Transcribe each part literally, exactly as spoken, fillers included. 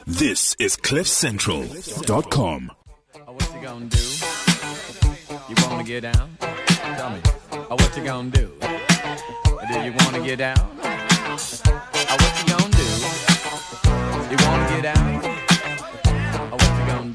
This is cliff central dot com. Oh, what you gonna do? You wanna get down? Tell me. Oh, what you gonna do? Do you wanna get down? Oh, what you gonna do? You wanna get down? Oh, what you gonna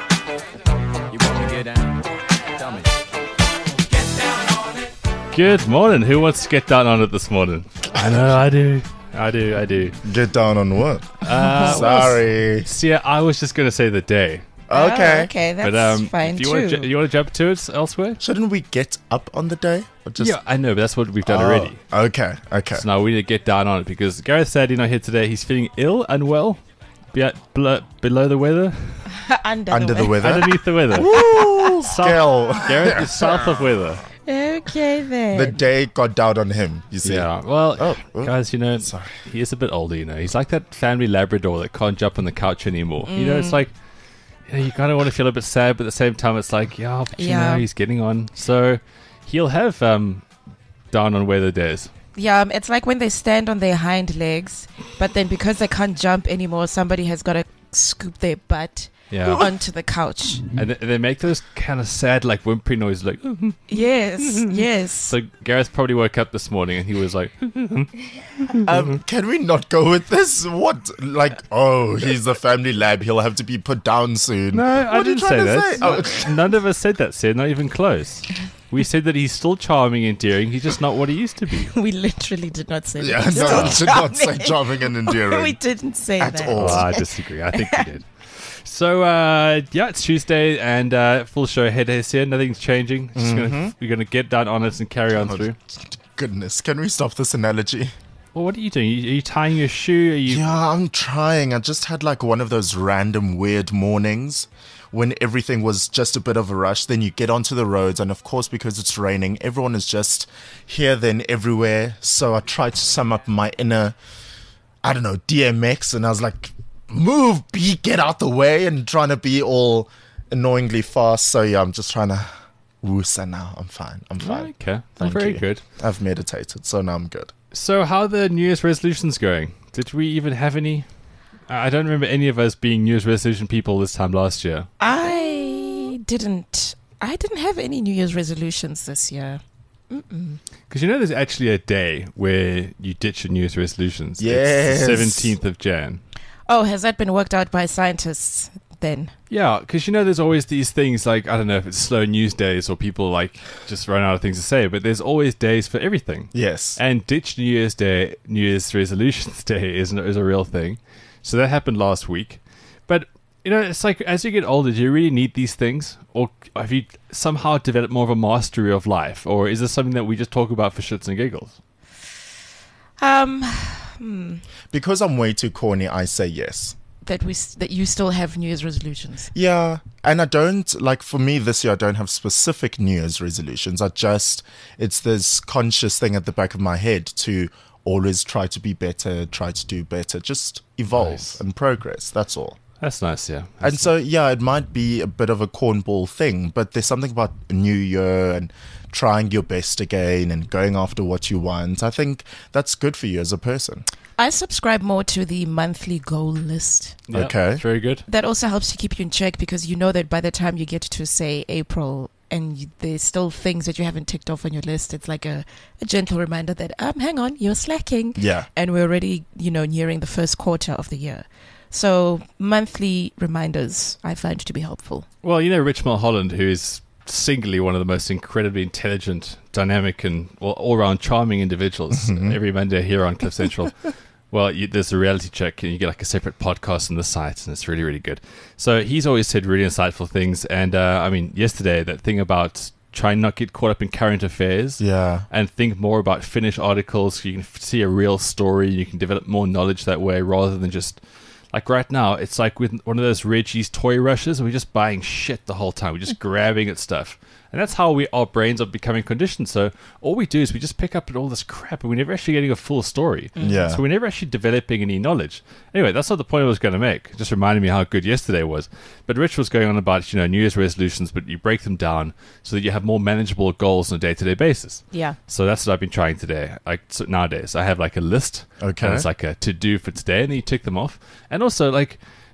do? You wanna get down? Tell me. Get down on it. Good morning. Who wants to get down on it this morning? I know, I do. I do, I do. Get down on what? Uh, Sorry. Well, see, I was just going to say the day. Okay. Oh, okay, that's But um, fine if you too. want to, you want to jump to it elsewhere? Shouldn't we get up on the day? Or just Yeah, I know, but that's what we've done Oh, already. Okay, okay. So now we need to get down on it because Gareth sadly not here today. He's feeling ill, unwell, be at below, below the weather, Under, Under the weather. underneath the weather. Woo! South- Girl. Gareth is south of weather. Okay then. The day got down on him, you see. Yeah, well, Oh, oh. guys, you know, Sorry. he is a bit older, you know. He's like that family Labrador that can't jump on the couch anymore. You know, it's like, you know, you kind of want to feel a bit sad, but at the same time, it's like, yeah, but you Yeah. know, he's getting on. So he'll have um, down on weather days. Yeah, um, it's like when they stand on their hind legs, but then because they can't jump anymore, somebody has got to scoop their butt Yeah. onto the couch. And they, they make those kind of sad, like, whimpering noises, like, Yes, yes. so Gareth probably woke up this morning and he was like, Um, can we not go with this? What? Like, oh, he's a family lab. He'll have to be put down soon. no, I What are you didn't say trying to that. say? No, None of us said that, Sid, not even close. We said that he's still charming and endearing. He's just not what he used to be. We literally did not say Yeah, that. no, I should not say charming and endearing. we didn't say At that. all. Oh, I disagree. I think you did. So, uh, yeah, it's Tuesday and uh, full show ahead here. Nothing's changing. Just gonna, we're going to get down on it and carry on through. Goodness, can we stop this analogy? Well, what are you doing? Are you, are you tying your shoe? Are you? Yeah, I'm trying. I just had like one of those random weird mornings when everything was just a bit of a rush. Then you get onto the roads, and of course, because it's raining, everyone is just here, then everywhere. So I tried to sum up my inner, I don't know, D M X, and I was like, move, B, get out the way, and trying to be all annoyingly fast. So yeah, I'm just trying to woosa now. I'm fine. I'm fine. Okay, well, Thank very you. good. I've meditated, so now I'm good. So, how are the New Year's resolutions going? Did we even have any? I I don't remember any of us being New Year's resolution people this time last year. I didn't. I didn't have any New Year's resolutions this year. Because you know, there's actually a day where you ditch your New Year's resolutions. Yes. It's the seventeenth of Jan. Oh, has that been worked out by scientists then? Yeah, because you know, there's always these things like, I don't know if it's slow news days or people like just run out of things to say, but there's always days for everything. Yes. And ditch New Year's Day, New Year's Resolutions Day is is a real thing. So that happened last week. But you know, it's like as you get older, do you really need these things, or have you somehow developed more of a mastery of life, or is this something that we just talk about for shits and giggles? Um, Because I'm way too corny, I say yes. that we s- that you still have New Year's resolutions. Yeah, and I don't, like, for me this year, I don't have specific New Year's resolutions. I just, it's this conscious thing at the back of my head to always try to be better, try to do better, just evolve Nice. and progress, that's all. That's nice, yeah. And so, yeah, it might be a bit of a cornball thing, but there's something about a new year and trying your best again and going after what you want. I think that's good for you as a person. I subscribe more to the monthly goal list. Yeah, Okay. very good. That also helps to keep you in check because you know that by the time you get to, say, April and you, there's still things that you haven't ticked off on your list, it's like a, a gentle reminder that, um, hang on, you're slacking. Yeah. And we're already, you know, nearing the first quarter of the year. So monthly reminders I find to be helpful. Well, you know, Rich Mulholland, who is singly one of the most incredibly intelligent, dynamic, and well, all-round charming individuals. Every Monday here on Cliff Central. Well, you, there's a reality check, and you get like a separate podcast on the site, and it's really, really good. So he's always said really insightful things. And uh, I mean, yesterday, that thing about trying not get caught up in current affairs, Yeah. and think more about finished articles, so you can f- see a real story. You can develop more knowledge that way, rather than just like right now. It's like with one of those Reggie's toy rushes. We're just buying shit the whole time. We're just grabbing at stuff. And that's how we our brains are becoming conditioned. So all we do is we just pick up at all this crap, and we're never actually getting a full story. Yeah. So we're never actually developing any knowledge. Anyway, that's not the point I was going to make. It just reminded me how good yesterday was. But Rich was going on about, you know, New Year's resolutions, but you break them down so that you have more manageable goals on a day-to-day basis. Yeah. So that's what I've been trying today. Like so nowadays, I have like a list. Okay. And it's like a to-do for today, and then you tick them off. And also, like,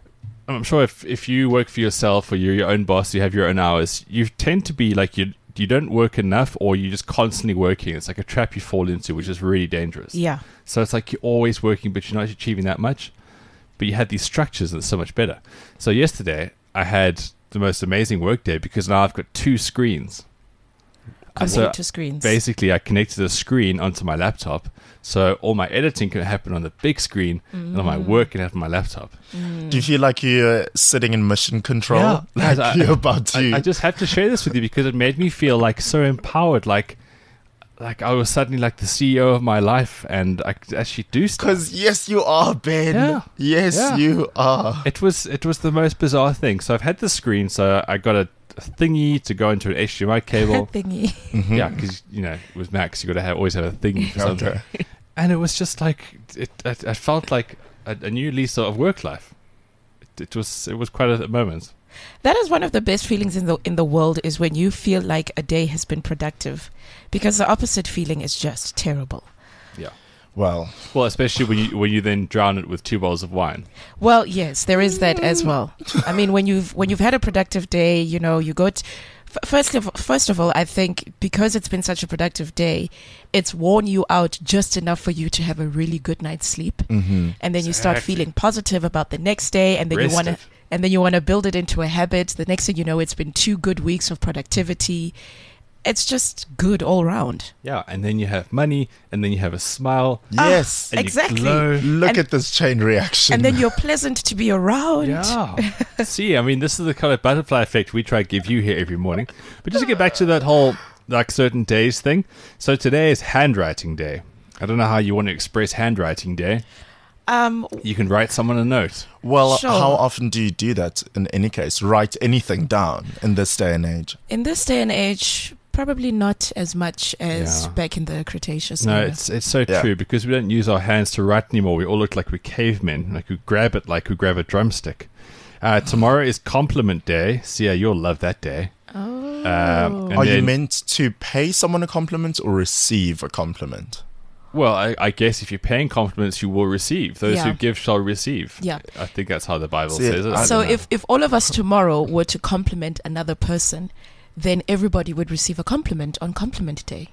I'm sure if, if you work for yourself or you're your own boss, you have your own hours, you tend to be like you you don't work enough or you're just constantly working. It's like a trap you fall into, which is really dangerous. Yeah. So it's like you're always working, but you're not achieving that much. But you had these structures and it's so much better. So yesterday, I had the most amazing work day because now I've got two screens. Connected So to screens. Basically, I connected the screen onto my laptop. So all my editing can happen on the big screen and all my work can happen on my laptop. Do you feel like you're sitting in mission control? Yeah. Like I- you're about to. I, I just have to share this with you because it made me feel like so empowered, like like I was suddenly like the C E O of my life and I could actually do stuff. Because yes, you are, Ben. Yeah. Yes, Yeah. you are. It was it was the most bizarre thing. So I've had the screen, so I got a, a thingy to go into an H D M I cable. Thingy. Yeah, because you know with Macs you got to have, always have a thingy for something. Okay. And it was just like it. I, I felt like a, a new lease of work life. It, it was it was quite a moment. That is one of the best feelings in the in the world is when you feel like a day has been productive, because the opposite feeling is just terrible. Yeah. Well, Well, especially when you when you then drown it with two bottles of wine. Well, yes, there is that as well. I mean, when you've when you've had a productive day, you know, you go. T- f- first of first of all, I think because it's been such a productive day, it's worn you out just enough for you to have a really good night's sleep, mm-hmm. and then you start Exactly. feeling positive about the next day, and then you want to. Rested. And then you want to build it into a habit. The next thing you know, it's been two good weeks of productivity. It's just good all round. Yeah, and then you have money, and then you have a smile. yes. and you exactly. glow. Look and- at this chain reaction. And then you're pleasant to be around. Yeah. See, I mean, this is the kind of butterfly effect we try to give you here every morning. But just to get back to that whole like certain days thing. So today is handwriting day. I don't know how you want to express handwriting day. Um, You can write someone a note. well, Sure. how often do you do that in any case? Write anything down in this day and age? in this day and age, probably not as much as Yeah. back in the Cretaceous. No, era. it's it's so Yeah. true because we don't use our hands to write anymore. We all look like we're cavemen. Like we grab it like we grab a drumstick. Uh, tomorrow is compliment day. Sia, you'll love that day. Oh. Um, and Are you then- meant to pay someone a compliment or receive a compliment? Well, I, I guess if you're paying compliments, you will receive. Those Yeah. who give shall receive. Yeah. I think that's how the Bible See, says it. I So don't know. if, if all of us tomorrow were to compliment another person, then everybody would receive a compliment on compliment day.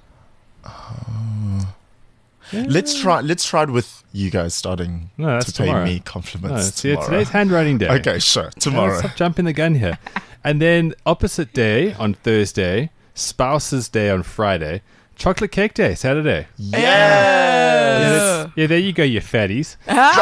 Let's try. Let's try it with you guys starting No, that's to pay tomorrow. me No, compliments see, tomorrow. today's handwriting day. Okay, sure. No, Tomorrow. stop jumping the gun here. And then opposite day on Thursday, spouses day on Friday, chocolate cake day Saturday. Yes. Yeah, that's- yeah, there you go, you fatties.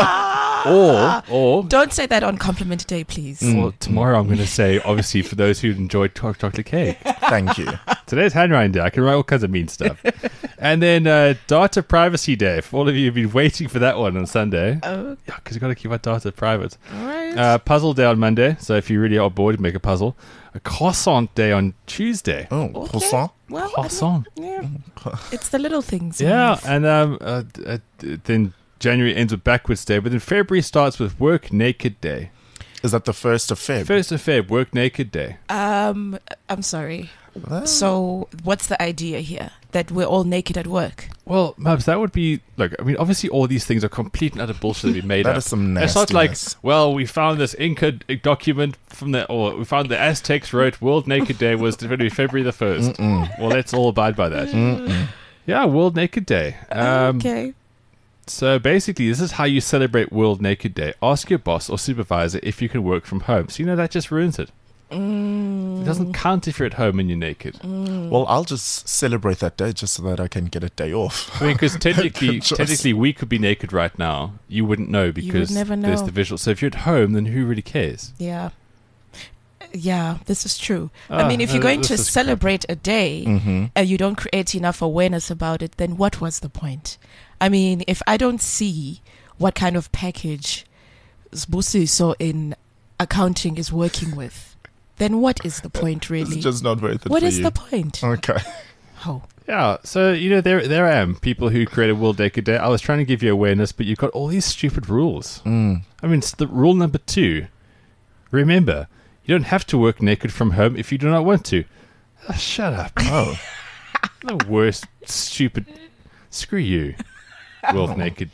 or or Don't say that on compliment day, please. well, tomorrow I'm going to say, obviously, for those who enjoy cho- chocolate cake. Thank you. Today's handwriting day. I can write all kinds of mean stuff. And then uh, data privacy day. For all of you who've been waiting for that one on Sunday. Oh, Because you've got to keep our data private. all right. Uh, puzzle day on Monday. So if you really are bored, you make a puzzle. A croissant day on Tuesday. Oh, Okay. croissant. Well, I mean, Croissant. yeah. It's the little things. in Yeah. life. And um, uh, d- uh, d- then January ends with backwards day. But then February starts with work naked day. Is that the first of Feb? First of Feb, work naked day. Um, I'm sorry. Well, So, what's the idea here? That we're all naked at work? Well, Mubs, that would be like. I mean, obviously, all these things are complete and utter bullshit that we made That up. is some It's not like, nastiness. well, we found this Inca d- document from the, or we found the Aztecs wrote World Naked Day was February the first. Well, let's all abide by that. Yeah, World Naked Day. Um, Okay. So basically, this is how you celebrate World Naked Day. Ask your boss or supervisor if you can work from home. So you know that just ruins it. It doesn't count if you're at home and you're naked. Well, I'll just celebrate that day just so that I can get a day off. I mean, because technically, Good choice. technically, we could be naked right now. You wouldn't know because never there's know. the visual. So if you're at home, then who really cares? Yeah. Yeah, this is true. Ah, I mean, if uh, you're going this to is crap. celebrate a day Mm-hmm. and you don't create enough awareness about it, then what was the point? I mean, if I don't see what kind of package Sbusiso in accounting is working with, then what is the point, really? It's just not worth it What for is you. the point? Okay. Oh. Yeah, so you know, there there I am, people who created World Naked Day. I was trying to give you awareness, but you've got all these stupid rules. Mm. I mean, it's the rule number two. Remember, you don't have to work naked from home if you do not want to. Ah, shut up. Oh. The worst, stupid. Screw you. World Naked Day.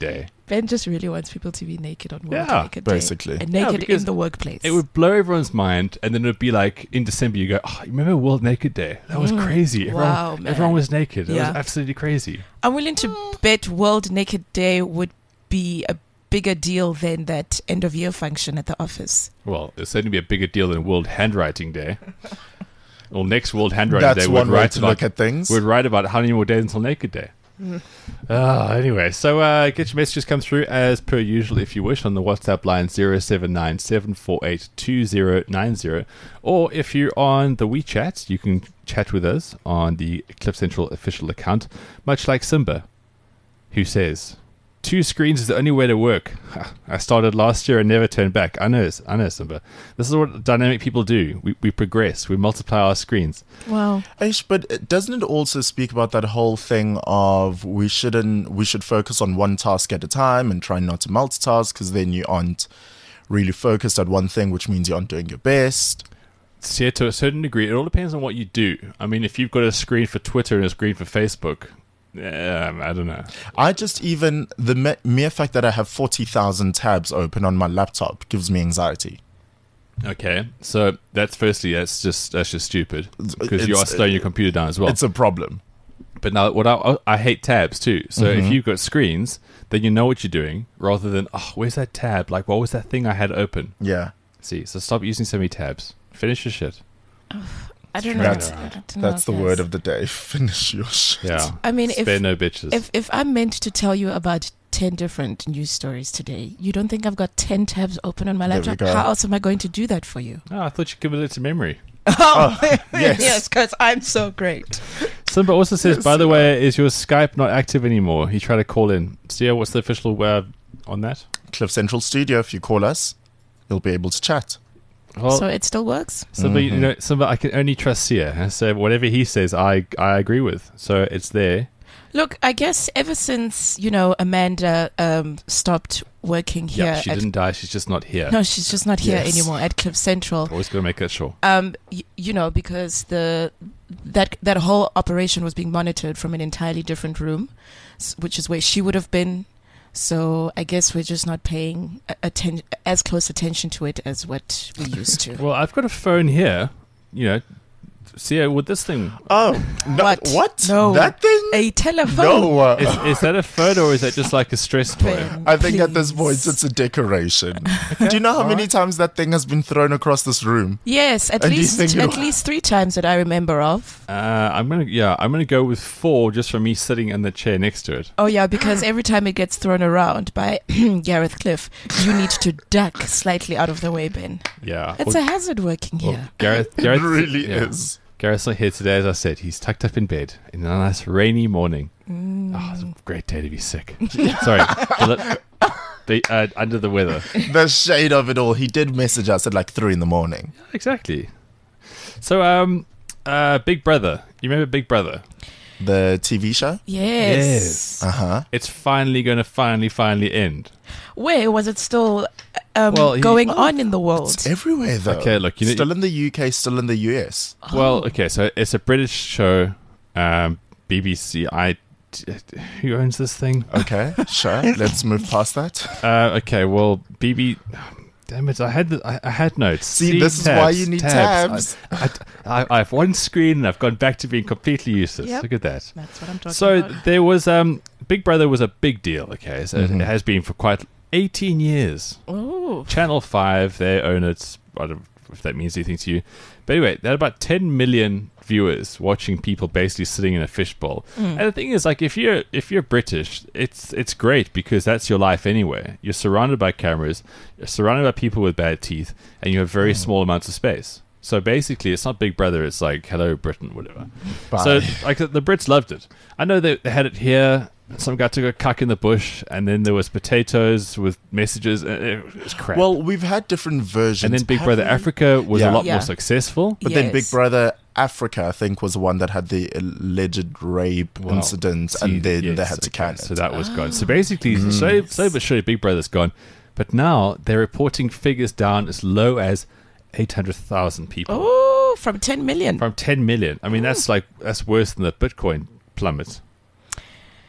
Ben just really wants people to be naked on World Yeah, Naked Day. basically. And Yeah, naked because in the workplace. It would blow everyone's mind, and then it would be like in December, you go, oh, you remember World Naked Day? That was crazy. Everyone, Wow, man. everyone was naked. It Yeah. was absolutely crazy. I'm willing to bet World Naked Day would be a bigger deal than that end of year function at the office. Well, it'll certainly be a bigger deal than World Handwriting Day. Well, next World Handwriting That's Day, one we'd way write to about, look at things. we'd write about how many more days until Naked Day. Ah, anyway, so uh, get your messages come through as per usual if you wish on the WhatsApp line zero seven nine seven four eight two zero nine zero, or if you're on the WeChat, you can chat with us on the Cliff Central official account, much like Simba, who says, two screens is the only way to work. I started last year and never turned back. I know, I know, Simba. This is what dynamic people do. We, we progress. We multiply our screens. Wow. Aish, but it- doesn't it also speak about that whole thing of we shouldn't we should focus on one task at a time and try not to multitask, because then you aren't really focused at one thing, which means you aren't doing your best. See, to a certain degree, it all depends on what you do. I mean, if you've got a screen for Twitter and a screen for Facebook, um, I don't know. I just even the me- mere fact that I have forty thousand tabs open on my laptop gives me anxiety. Okay, so that's firstly, that's just that's just stupid because you It's- are slowing your computer down as well. It's a problem. But now, what I, I hate tabs too. So Mm-hmm. if you've got screens, then you know what you're doing rather than oh, where's that tab? Like, what was that thing I had open? Yeah. See, so stop using so many tabs. Finish your shit. I don't know. That's- I don't know, That's the guys. word of the day. Finish your shit. Yeah. I mean, if Spare no bitches. if if I'm meant to tell you about ten different news stories today, you don't think I've got ten tabs open on my There we laptop? go. How else am I going to do that for you? oh, I thought you committed it to memory. Oh, yes. yes, because I'm so great. Simba also says, Yes, by the you way, is your Skype not active anymore? He tried to call in. Sia, what's the official uh, on that? Cliff Central Studio, if you call us, you'll be able to chat. Well, So it still works. Simba, Mm-hmm. you know, Simba, I can only trust Sia. huh? So whatever he says, I I agree with. So it's there. Look, I guess ever since, you know, Amanda um, stopped working here Yeah, she at didn't die. She's just not here. No, she's just not here Yes. anymore at Cliff Central. Always got to make that sure. Um, y- you know, because the that that whole operation was being monitored from an entirely different room, s- which is where she would have been. So I guess we're just not paying a- atten- as close attention to it as what we used to. Well, I've got a phone here. You know, Sia, with this thing, Oh, no, What? what? No. That thing? A telephone. No. uh, is, is that a phone or is that just like a stress toy? Ben, I think at this please. point it's a decoration. Do you know how many times that thing has been thrown across this room? Yes, at And do you least think at it'll- least three times that I remember of. Uh, I'm gonna, yeah, I'm gonna go with four just for me sitting in the chair next to it. Oh yeah, because every time it gets thrown around by Gareth Cliff, you need to duck slightly out of the way, Ben. Yeah, It's Well, a hazard working well, here. Gareth, Gareth it really yeah. is. Gareth's not here today, as I said. He's tucked up in bed in a nice rainy morning. Mm. Oh, it's a great day to be sick. Sorry, the- the, uh, under the weather. The shade of it all. He did message us at like three in the morning. Exactly. So, um, uh, Big Brother. You remember Big Brother? The T V show? Yes. Uh huh. It's finally going to finally, finally end. Where was it still um, Well, he- going Oh, on in the world? It's everywhere though. Okay, look, you know- still in the U K, still in the U S. Well, okay, so it's a British show. Um, B B C. I. Who owns this thing? Okay, sure. Let's move past that. Uh, okay, well, B B. Damn it! I had the, I, I had notes. See, this is why you need tabs. I, I, I, I have one screen, and I've gone back to being completely useless. Yep. Look at that. That's what I'm talking So about. there was um, Big Brother was a big deal. Okay, so Mhm. it has been for quite eighteen years. Oh, Channel Five, they own it. I don't know if that means anything to you, but anyway, they had about ten million viewers watching people basically sitting in a fishbowl. And the thing is, like, if you're if you're British, it's it's great because that's your life anyway. You're surrounded by cameras, you're surrounded by people with bad teeth, and you have very small amounts of space. So basically, it's not Big Brother. It's like Hello Britain, whatever. Bye. So like the Brits loved it. I know they, they had it here. Some guy took a cuck in the bush, and then there was potatoes with messages. And it was crap. Well, we've had different versions. and then Big Have Brother we? Africa was Yeah. a lot Yeah. more successful. But then Big Yes. Brother Africa, I think, was the one that had the alleged rape Well, incident, See, and then yes, they had to okay, can it. So that was gone. So basically, so, so but surely Big Brother's gone. But now they're reporting figures down as low as eight hundred thousand people oh, from ten million. from ten million. I mean, that's like that's worse than the Bitcoin plummet.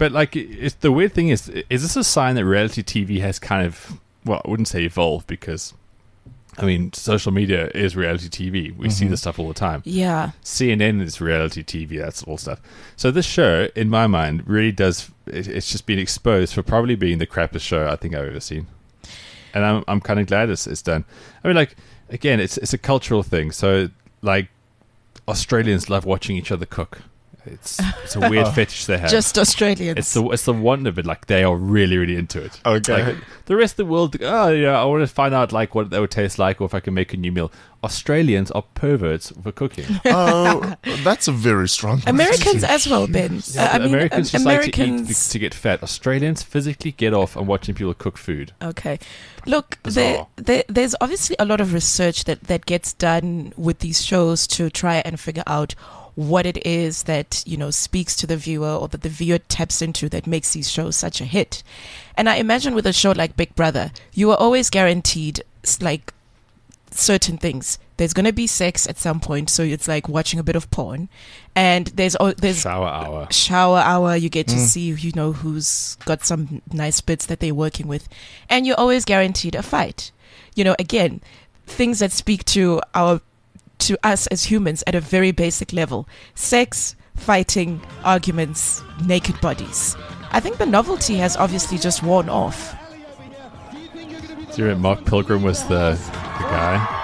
But like, it's, the weird thing is, is this a sign that reality T V has kind of, well, I wouldn't say evolved because, I mean, social media is reality T V. We see this stuff all the time. Yeah. C N N is reality T V. That's all stuff. So this show, in my mind, really does. It, it's just been exposed for probably being the crappiest show I think I've ever seen. And I'm I'm kind of glad it's it's done. I mean, like, again, it's it's a cultural thing. So like, Australians love watching each other cook. It's it's a weird fetish they have. Just Australians. It's the it's the wonder of it. Like, they are really really into it. Okay. Like, the rest of the world, oh yeah, I want to find out like what they would taste like, or if I can make a new meal. Australians are perverts for cooking. Oh, that's a very strong. Americans as well, Ben. Yeah, Uh, I mean, Americans um, just Americans. like to eat to get fat. Australians physically get off on watching people cook food. Okay. Look, there, Bizarre. there, there's obviously a lot of research that, that gets done with these shows to try and figure out what it is that, you know, speaks to the viewer or that the viewer taps into that makes these shows such a hit. And I imagine with a show like Big Brother, you are always guaranteed s- like certain things. There's going to be sex at some point, so it's like watching a bit of porn. And there's oh, there's Shower hour. shower hour. You get to see, you know, who's got some nice bits that they're working with, and you're always guaranteed a fight. You know, again, things that speak to our to us as humans at a very basic level: sex, fighting, arguments, naked bodies. I think the novelty has obviously just worn off. Do you remember Mark Pilgrim was the the guy?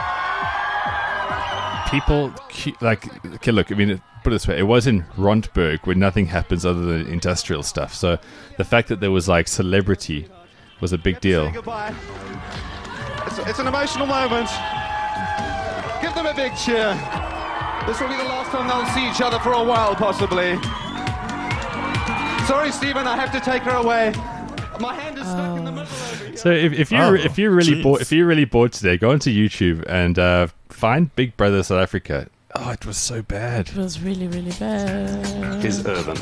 People cu- like okay. Look, I mean, put it this way: it was in Rondberg where nothing happens other than industrial stuff. So the fact that there was like celebrity was a big deal. Goodbye. It's, it's an emotional moment. Give them a big cheer. This will be the last time they'll see each other for a while, possibly. Sorry, Stephen, I have to take her away. My hand is stuck in the middle over here. So if, if you Oh, if you're really jeez. bored if you're really bored today, go onto YouTube and uh, find Big Brother South Africa. Oh, it was so bad. It was really, really bad. Is urban.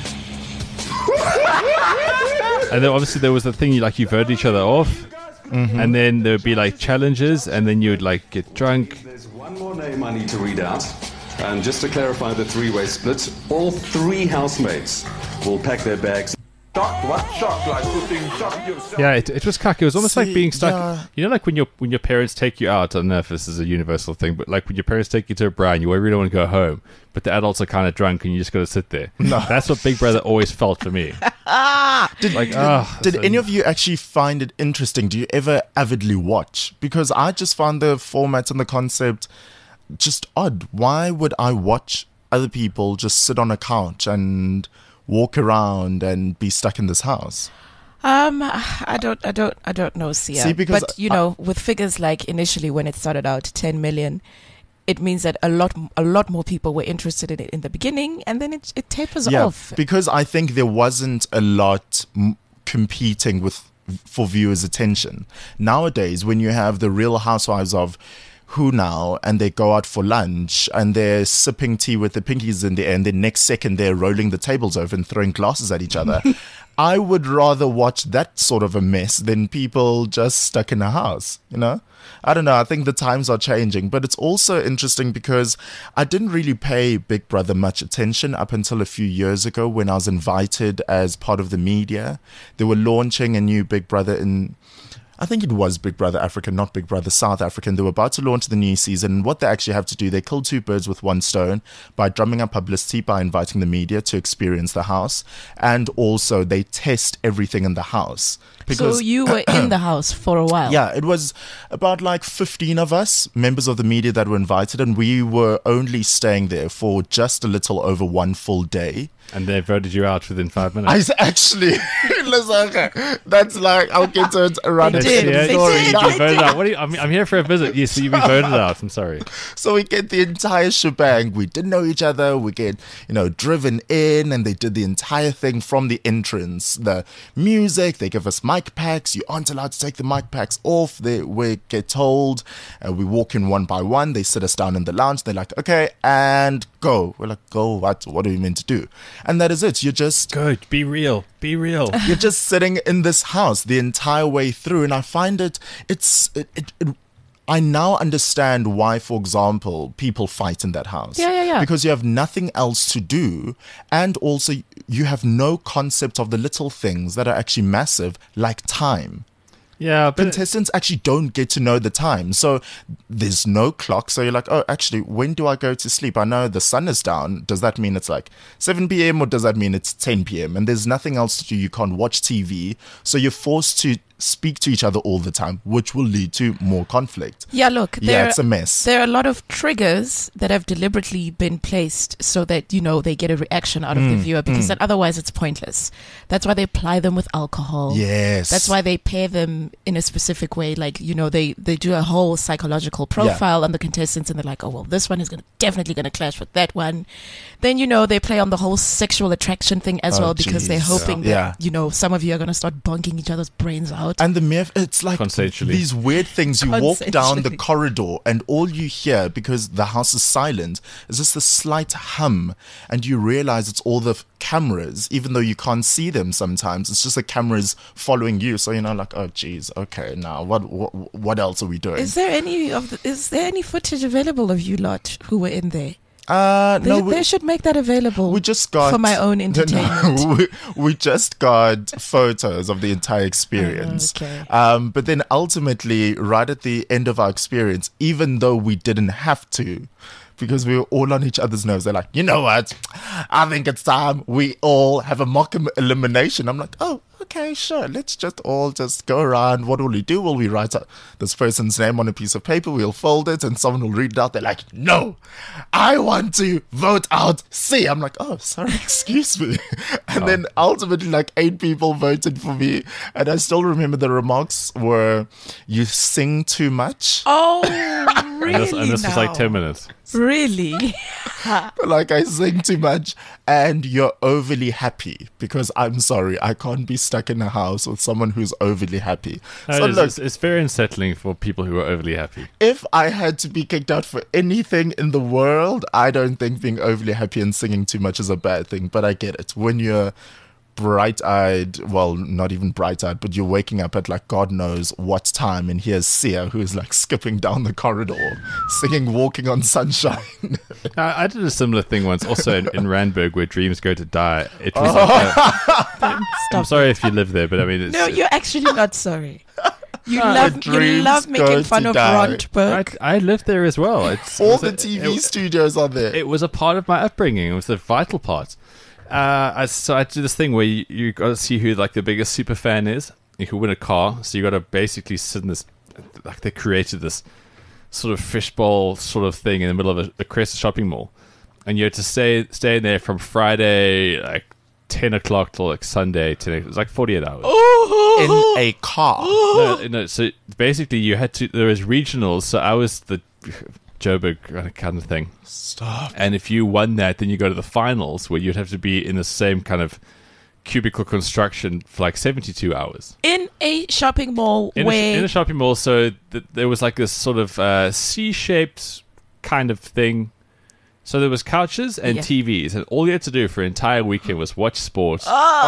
And then obviously there was the thing you like you voted each other off, and then there would be like challenges, and then you would like get drunk. There's one more name I need to read out. And just to clarify the three-way split, all three housemates will pack their bags. Shock, what? Shock, like putting shock yourself. Yeah, it, it was cuck. It was almost like See, being stuck. yeah. You know, like when your when your parents take you out. I don't know if this is a universal thing, but like when your parents take you to a bar and you really want to go home, but the adults are kind of drunk and you just got to sit there. No. That's what Big Brother always felt for me. Did, Like, did, ah, did so- any of you actually find it interesting? Do you ever avidly watch? Because I just found the format and the concept just odd. Why would I watch other people just sit on a couch and walk around and be stuck in this house? Um, I don't, I don't, I don't know, Sia. See, because but you I- know, with figures like initially when it started out, ten million, it means that a lot, a lot more people were interested in it in the beginning, and then it, it tapers Yeah, off. because I think there wasn't a lot m- competing with for viewers' attention. Nowadays, when you have the Real Housewives of Who Now, and they go out for lunch and they're sipping tea with the pinkies in the air, and the next second they're rolling the tables over and throwing glasses at each other. I would rather watch that sort of a mess than people just stuck in a house, you know? I don't know. I think the times are changing, but it's also interesting because I didn't really pay Big Brother much attention up until a few years ago when I was invited as part of the media. They were launching a new Big Brother in, I think it was Big Brother Africa, not Big Brother South Africa. And they were about to launch the new season. And what they actually have to do, they kill two birds with one stone by drumming up publicity, by inviting the media to experience the house. And also they test everything in the house. So you were in the house for a while. Yeah, it was about like fifteen of us, members of the media, that were invited, and we were only staying there for just a little over one full day. And they voted you out within five minutes. I s- actually, listen, that's like, I'll get to it around They the did, end of the they story. did, No. You voted out. What are you, I'm, I'm here for a visit. Yes, you be voted out. I'm sorry. So we get the entire shebang. We didn't know each other. We get, you know, driven in, and they did the entire thing from the entrance. The music, they give us mic packs. You aren't allowed to take the mic packs off. They, we get told, uh, we walk in one by one. They sit us down in the lounge. They're like, okay, and go. We're like, go, what? What are we meant to do? And that is it. You're just Good. Be real. Be real. you're just sitting in this house the entire way through, and I find it it's it, it, it I now understand why, for example, people fight in that house. Yeah, yeah, yeah. Because you have nothing else to do, and also you have no concept of the little things that are actually massive, like time. Yeah, but Contestants actually don't get to know the time. So there's no clock. So you're like, oh, actually, when do I go to sleep? I know the sun is down. Does that mean it's like seven p.m. or does that mean it's ten p.m.? And there's nothing else to do. You can't watch T V. So you're forced to speak to each other all the time, which will lead to more conflict. Yeah, look, Yeah, there, it's a mess. there are a lot of triggers that have deliberately been placed so that, you know, they get a reaction out of Mm, the viewer, because then otherwise it's pointless. That's why they apply them with alcohol. Yes. That's why they pair them in a specific way. Like, you know, they, they do a whole psychological profile on the contestants, and they're like, oh, well, this one is gonna definitely going to clash with that one. Then, you know, they play on the whole sexual attraction thing as Oh, well, because they're jeez. hoping Yeah. that, you know, some of you are going to start bonking each other's brains out. And the mere, it's like Consensually. these weird things. You walk down the Consensually. corridor and all you hear, because the house is silent, is just a slight hum. And you realize it's all the f- cameras, even though you can't see them sometimes. It's just the cameras following you. So, you know, like, oh, geez, okay, now what, what, what else are we doing? Is there any of the, is there any footage available of you lot who were in there? Uh, They, no, they we, should make that available. we just got for my own No, entertainment. no, we, we just got photos of the entire experience. Oh, okay. Um, but then ultimately, right at the end of our experience, even though we didn't have to, because we were all on each other's nerves, they're like, you know what? I think it's time we all have a mock em- elimination. I'm like, oh, okay, sure. Let's just all just go around. What will we do? Will we write uh, this person's name on a piece of paper? We'll fold it and someone will read it out. They're like, no, I want to vote out C. I'm like, oh, sorry, excuse me. And then ultimately, like eight people voted for me. And I still remember the remarks were, you sing too much. Oh, really? and this, and this was like now? ten minutes. Really? Like I sing too much and you're overly happy, because I'm sorry, I can't be stuck in a house with someone who's overly happy. No, So it is- look, it's, it's very unsettling for people who are overly happy. if I had to be kicked out for anything in the world, I don't think being overly happy and singing too much is a bad thing, but I get it. When you're bright-eyed, well, not even bright-eyed, but you're waking up at like God knows what time, and here's Sia who's like skipping down the corridor, singing Walking on Sunshine. I, I did a similar thing once, also in, in Randburg, where dreams go to die. It was. Like a- I'm sorry if you live there, but I mean, it's, No, you're actually not sorry. You No, love you dreams love go making fun to of die. Rondberg. I, I lived there as well. It's, it All was the a- T V it- studios are there. It was a part of my upbringing. It was a vital part. Uh, I, so I do this thing where you, you got to see who like the biggest super fan is. You can win a car, so you got to basically sit in this. Like they created this sort of fishbowl sort of thing in the middle of a, a Crest shopping mall, and you had to stay stay in there from Friday like ten o'clock till like Sunday. ten, it was like forty-eight hours. in a car. No, no, so basically you had to. There was regionals, so I was the Joburg kind of thing. Stop. And if you won that, then you go to the finals, where you'd have to be in the same kind of cubicle construction for like seventy-two hours. In a shopping mall In, a, sh- where in a shopping mall, so th- there was like this sort of uh, C-shaped kind of thing. So there was couches and Yeah. T Vs, and all you had to do for an entire weekend was watch sports.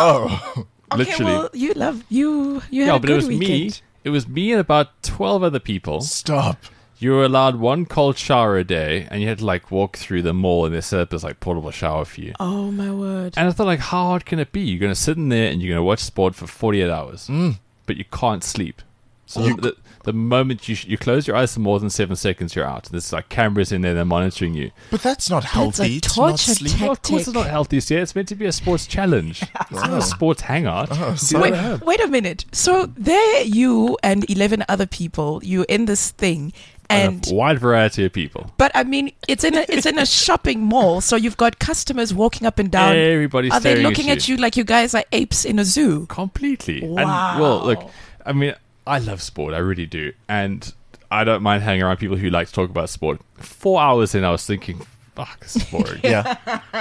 Oh. okay, literally. well, you love you you had Yeah, a but good it was me. weekend. It was me and about twelve other people. Stop. You were allowed one cold shower a day, and you had to like walk through the mall, and they set up this like portable shower for you. Oh my word. And I thought, like, how hard can it be? You're going to sit in there and you're going to watch sport for forty-eight hours, Mm. but you can't sleep. So You- the, the moment you sh- you close your eyes for more than seven seconds, you're out. There's like cameras in there, they're monitoring you. But that's not healthy That's a to not torture sleep. Well, of course, it's Tactic. not healthy. See, it's meant to be a sports challenge. It's not a sports hangout. Oh, See sorry. what I Wait, have. wait a minute. So there you and eleven other people, you in this thing, and a wide variety of people. but I mean, it's in a it's in a shopping mall, so you've got customers walking up and down. Everybody's Are they staring looking at you like you guys are apes in a zoo? Completely. Wow. And, well, look, I mean, I love sport. I really do. And I don't mind hanging around people who like to talk about sport. Four hours in, I was thinking, fuck, this is boring. Yeah.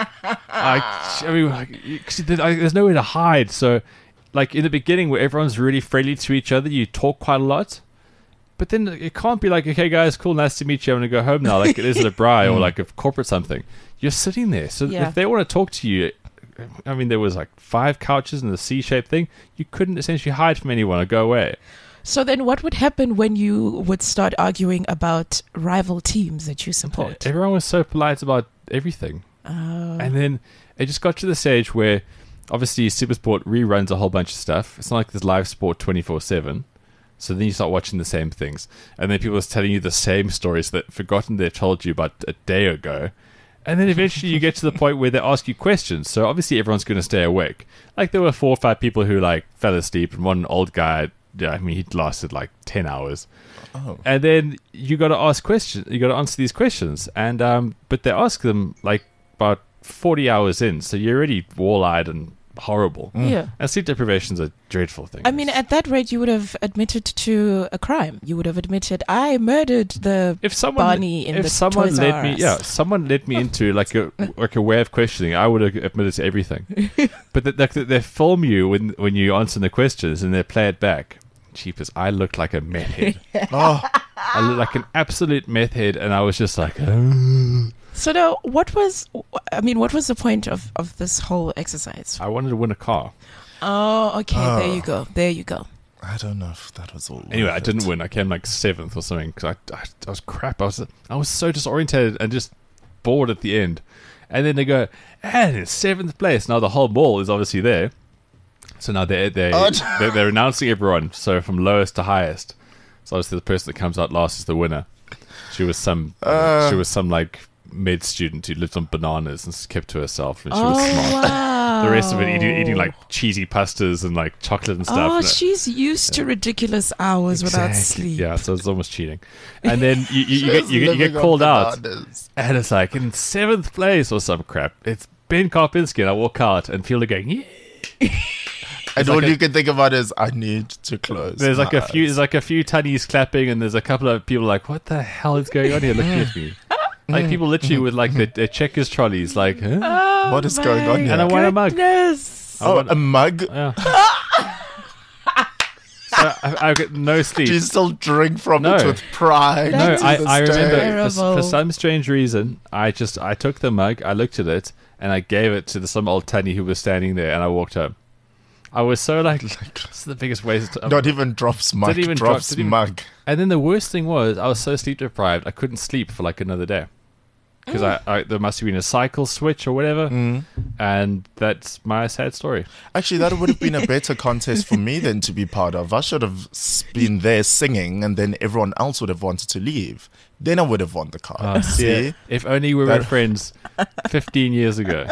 I, I mean, like, you- 'cause there- like, there's nowhere to hide. So, like, in the beginning where everyone's really friendly to each other, you talk quite a lot. But then it can't be like, okay, guys, cool, nice to meet you. I'm going to go home now. Like it is at a bri or like a corporate something. You're sitting there. So Yeah. if they want to talk to you, I mean, there was like five couches in the C-shaped thing. You couldn't essentially hide from anyone or go away. So then what would happen when you would start arguing about rival teams that you support? Everyone was so polite about everything. Oh. And then it just got to the stage where obviously Supersport reruns a whole bunch of stuff. It's not like there's live sport twenty-four seven. So then you start watching the same things. And then people are telling you the same stories that forgotten they've told you about a day ago. And then eventually you get to the point where they ask you questions. So obviously everyone's going to stay awake. Like there were four or five people who like fell asleep, and one old guy, yeah, I mean, he lasted like ten hours. Oh. And then you got to ask questions. You got to answer these questions. And um, but they ask them like about forty hours in. So you're already wall-eyed and horrible. Yeah. And sleep deprivation's a dreadful thing. I mean, at that rate, you would have admitted to a crime. You would have admitted, I murdered the if someone, Barney in if the someone Toys led R me, Us. yeah, someone led me into like a like a way of questioning, I would have admitted to everything. But they, they, they film you when when you answer the questions and they play it back. Cheapers, I looked like a meth head. Oh, I looked like an absolute meth head, and I was just like, oh. So now, what was, I mean, what was the point of, of this whole exercise? I wanted to win a car. Oh, okay, Oh. there you go, there you go. I don't know if that was all. Anyway, worth I didn't it. win. I came like seventh or something because I, I, I was crap. I was I was so disorientated and just bored at the end. And then they go, and it's seventh place. Now the whole mall is obviously there. So now they're they Oh. they're, they're announcing everyone. So from lowest to highest. So obviously the person that comes out last is the winner. She was some Uh. she was some like med student who lived on bananas and kept to herself, and she Oh, was smart. wow. The rest of it eating, eating like cheesy pastas and like chocolate and stuff. Oh, And it- she's used to ridiculous hours without Exactly. sleep. Yeah, so it's almost cheating. And then you, you, you, get, you, get, you get called out, and it's like in seventh place or some crap. It's Ben Karpinski, and I walk out, and people are going, yeah. And It's all like a- you can think about is, I need to close. There's like my a few, eyes. there's like a few tunnies clapping, and there's a couple of people like, what the hell is going on here? Looking at me, like people literally with like their, their checkers trolleys, like, huh? Oh, What is going on my here? And I want a mug. goodness. I Oh, want- a mug? Yeah. So I, I get no sleep. Do you still drink from No. it with pride? No, That I, is I remember terrible. for, for some strange reason, I just I took the mug, I looked at it, and I gave it to the, some old tunny who was standing there, and I walked home. I was so like, this is the biggest waste. Of, Not even drops mug, Didn't even drop- drops didn't even- mug. and then the worst thing was, I was so sleep deprived, I couldn't sleep for like another day. Because I, I there must have been a cycle switch or whatever, Mm. and that's my sad story. Actually, that would have been a better contest for me than to be part of. I should have s- been there singing, and then everyone else would have wanted to leave. Then I would have won the car. Oh, See? if only we were That- friends fifteen years ago.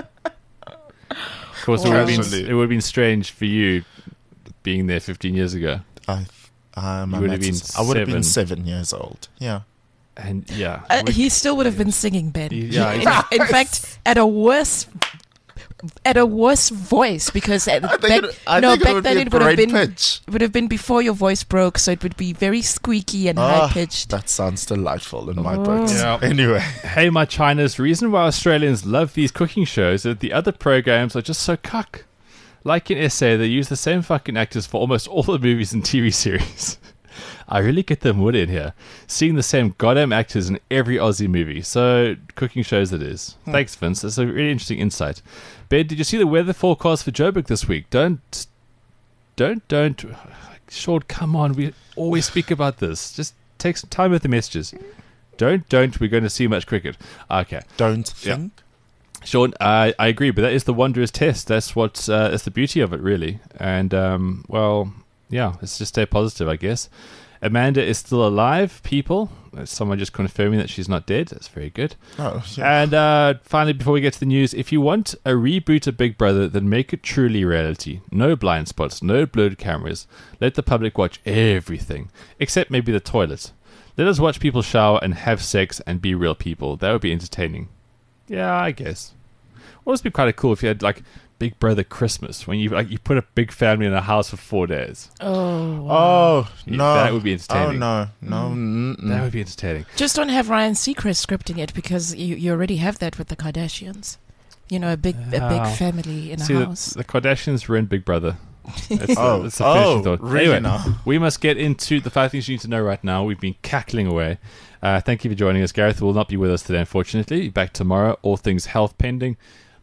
Of course, it would, have been, Casually. it would have been strange for you being there fifteen years ago. I, um, You I would have might- been I would have been seven. seven years old. Yeah. And yeah, Uh, we- he still would have been singing, Ben. Yeah, in, in fact, at a worse, at a worse voice, because at, I think back, it, I no, think back it would then be it would have great been pitch. it would have been before your voice broke, so it would be very squeaky and Ah, high pitched. that sounds delightful in my Oh. books. Yeah. Anyway, hey, my Chinas, reason why Australians love these cooking shows is that the other programs are just so cuck. Like in S A, they use the same fucking actors for almost all the movies and T V series. I really get the mood in here. Seeing the same goddamn actors in every Aussie movie. So, cooking shows it is. Thanks, Vince. That's a really interesting insight. Ben, did you see the weather forecast for Joburg this week? Don't, don't, don't. Sean, come on. We always speak about this. Just take some time with the messages. Don't, don't. We're going to see much cricket. Okay. don't Yeah. think. Sean, I, I agree, but that is the wondrous test. That's what uh, that's the beauty of it, really. And um, well, yeah, let's just stay positive, I guess. Amanda is still alive, people. That's someone just confirming that she's not dead. That's very good. Oh, yeah. And uh, finally, before we get to the news, if you want a reboot of Big Brother, then make it truly reality. No blind spots, no blurred cameras. Let the public watch everything, except maybe the toilet. Let us watch people shower and have sex and be real people. That would be entertaining. Yeah, I guess. Well, it'd be quite cool if you had like Big Brother Christmas, when you like you put a big family in a house for four days. Oh, wow. Oh, Yeah, no. that would be entertaining. Oh, no. No. mm-mm. That would be entertaining. Just don't have Ryan Seacrest scripting it, because you, you already have that with the Kardashians. You know, a big a Ah. big family in a See, the, house. the Kardashians ruined Big Brother. That's Oh, the, that's the finishing oh, thought. really Anyway, now? we must get into the five things you need to know right now. We've been cackling away. Uh, thank you for joining us. Gareth will not be with us today, unfortunately. Back tomorrow. All things health pending.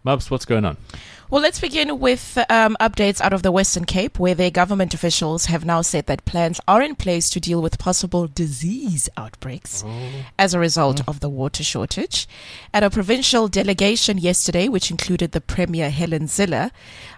Mubs, what's going on? Well, let's begin with um, updates out of the Western Cape, where their government officials have now said that plans are in place to deal with possible disease outbreaks oh. as a result mm. of the water shortage. At a provincial delegation yesterday, which included the Premier Helen Zille,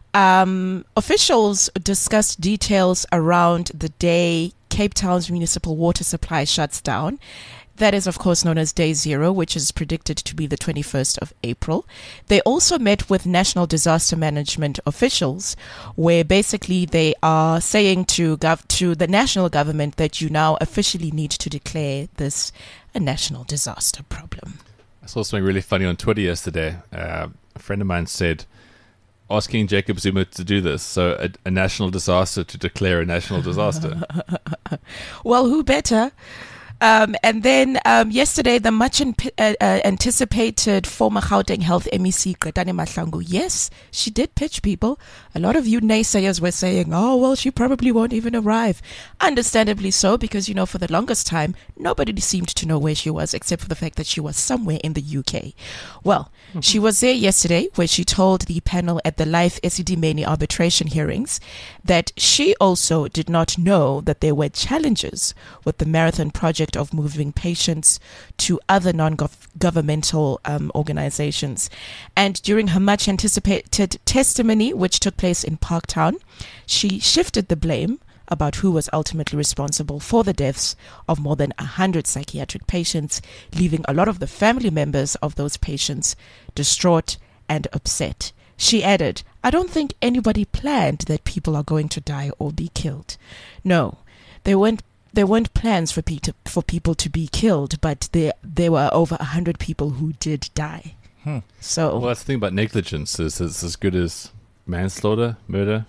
um, officials discussed details around the day Cape Town's municipal water supply shuts down. That is, of course, known as Day Zero, which is predicted to be the twenty-first of April. They also met with National Disaster Management officials, where basically they are saying to gov- to the national government that you now officially need to declare this a national disaster problem. I saw something really funny on Twitter yesterday. Uh, a friend of mine said, asking Jacob Zuma to do this, so a, a national disaster to declare a national disaster. Well, who better? Um, and then um, yesterday, the much in, uh, uh, anticipated former Gauteng Health M E C, Qetani Mahlangu, yes, she did pitch people. A lot of you naysayers were saying, oh, well, she probably won't even arrive. Understandably so, because, you know, for the longest time, nobody seemed to know where she was, except for the fact that she was somewhere in the U K. Well, mm-hmm. she was there yesterday, where she told the panel at the live Esidimeni arbitration hearings that she also did not know that there were challenges with the marathon project of moving patients to other non-governmental um, organizations. And during her much anticipated testimony, which took place in Parktown, she shifted the blame about who was ultimately responsible for the deaths of more than one hundred psychiatric patients, leaving a lot of the family members of those patients distraught and upset. She added, I don't think anybody planned that people are going to die or be killed. No, they weren't There weren't plans for, pe- for people to be killed, but there there were over one hundred people who did die. Hmm. So, well, that's the thing about negligence. Is it's as good as manslaughter, murder.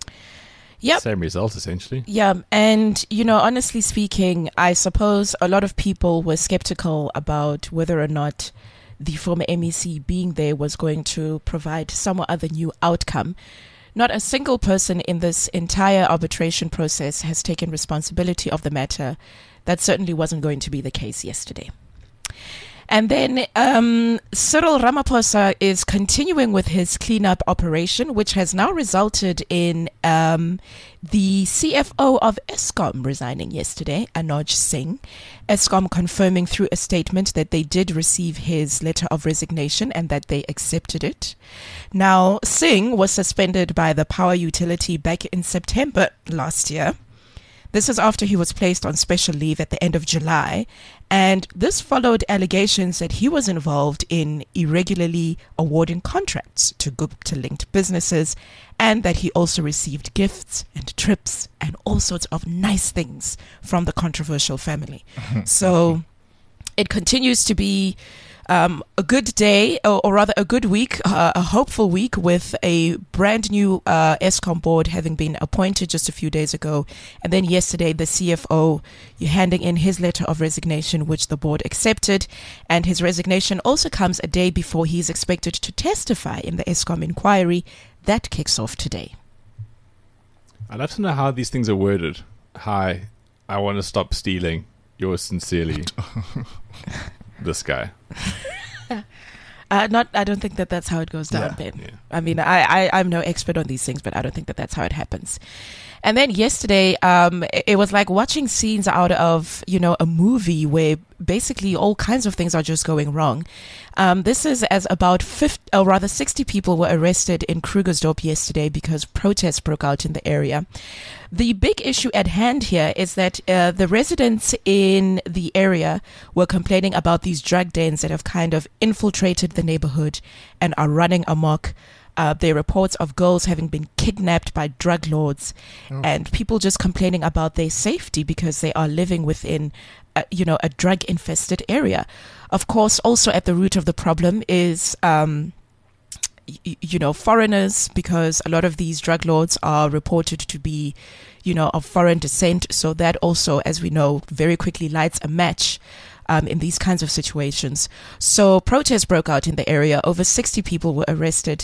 Yep. Same result, essentially. Yeah, and, you know, honestly speaking, I suppose a lot of people were skeptical about whether or not the former M E C being there was going to provide some other new outcome. Not a single person in this entire arbitration process has taken responsibility of the matter. That certainly wasn't going to be the case yesterday. And then um, Cyril Ramaphosa is continuing with his cleanup operation, which has now resulted in um, the C F O of Eskom resigning yesterday, Anoj Singh. Eskom confirming through a statement that they did receive his letter of resignation and that they accepted it. Now, Singh was suspended by the power utility back in September last year. This is after he was placed on special leave at the end of July, and this followed allegations that he was involved in irregularly awarding contracts to Gupta-linked businesses, and that he also received gifts and trips and all sorts of nice things from the controversial family. So it continues to be Um, a good day, or, or rather a good week, uh, a hopeful week, with a brand new uh, Eskom board having been appointed just a few days ago. And then yesterday, the C F O handing in his letter of resignation, which the board accepted. And his resignation also comes a day before he's expected to testify in the Eskom inquiry. That kicks off today. I'd love to know how these things are worded. Hi, I want to stop stealing. Yours sincerely, this guy. Uh, not, I don't think that that's how it goes down, Yeah. Ben. Yeah. I mean, I, I, I'm no expert on these things, but I don't think that that's how it happens. And then yesterday, um, it, it was like watching scenes out of, you know, a movie where basically all kinds of things are just going wrong. Um, this is as about fifty, or rather sixty people were arrested in Krugersdorp yesterday because protests broke out in the area. The big issue at hand here is that uh, the residents in the area were complaining about these drug dens that have kind of infiltrated the neighborhood and are running amok. Uh, there are reports of girls having been kidnapped by drug lords, oh. and people just complaining about their safety because they are living within, a, you know, a drug-infested area. Of course, also at the root of the problem is, um, y- you know, foreigners, because a lot of these drug lords are reported to be, you know, of foreign descent. So that also, as we know, very quickly lights a match Um, in these kinds of situations. So protests broke out in the area. Over sixty people were arrested.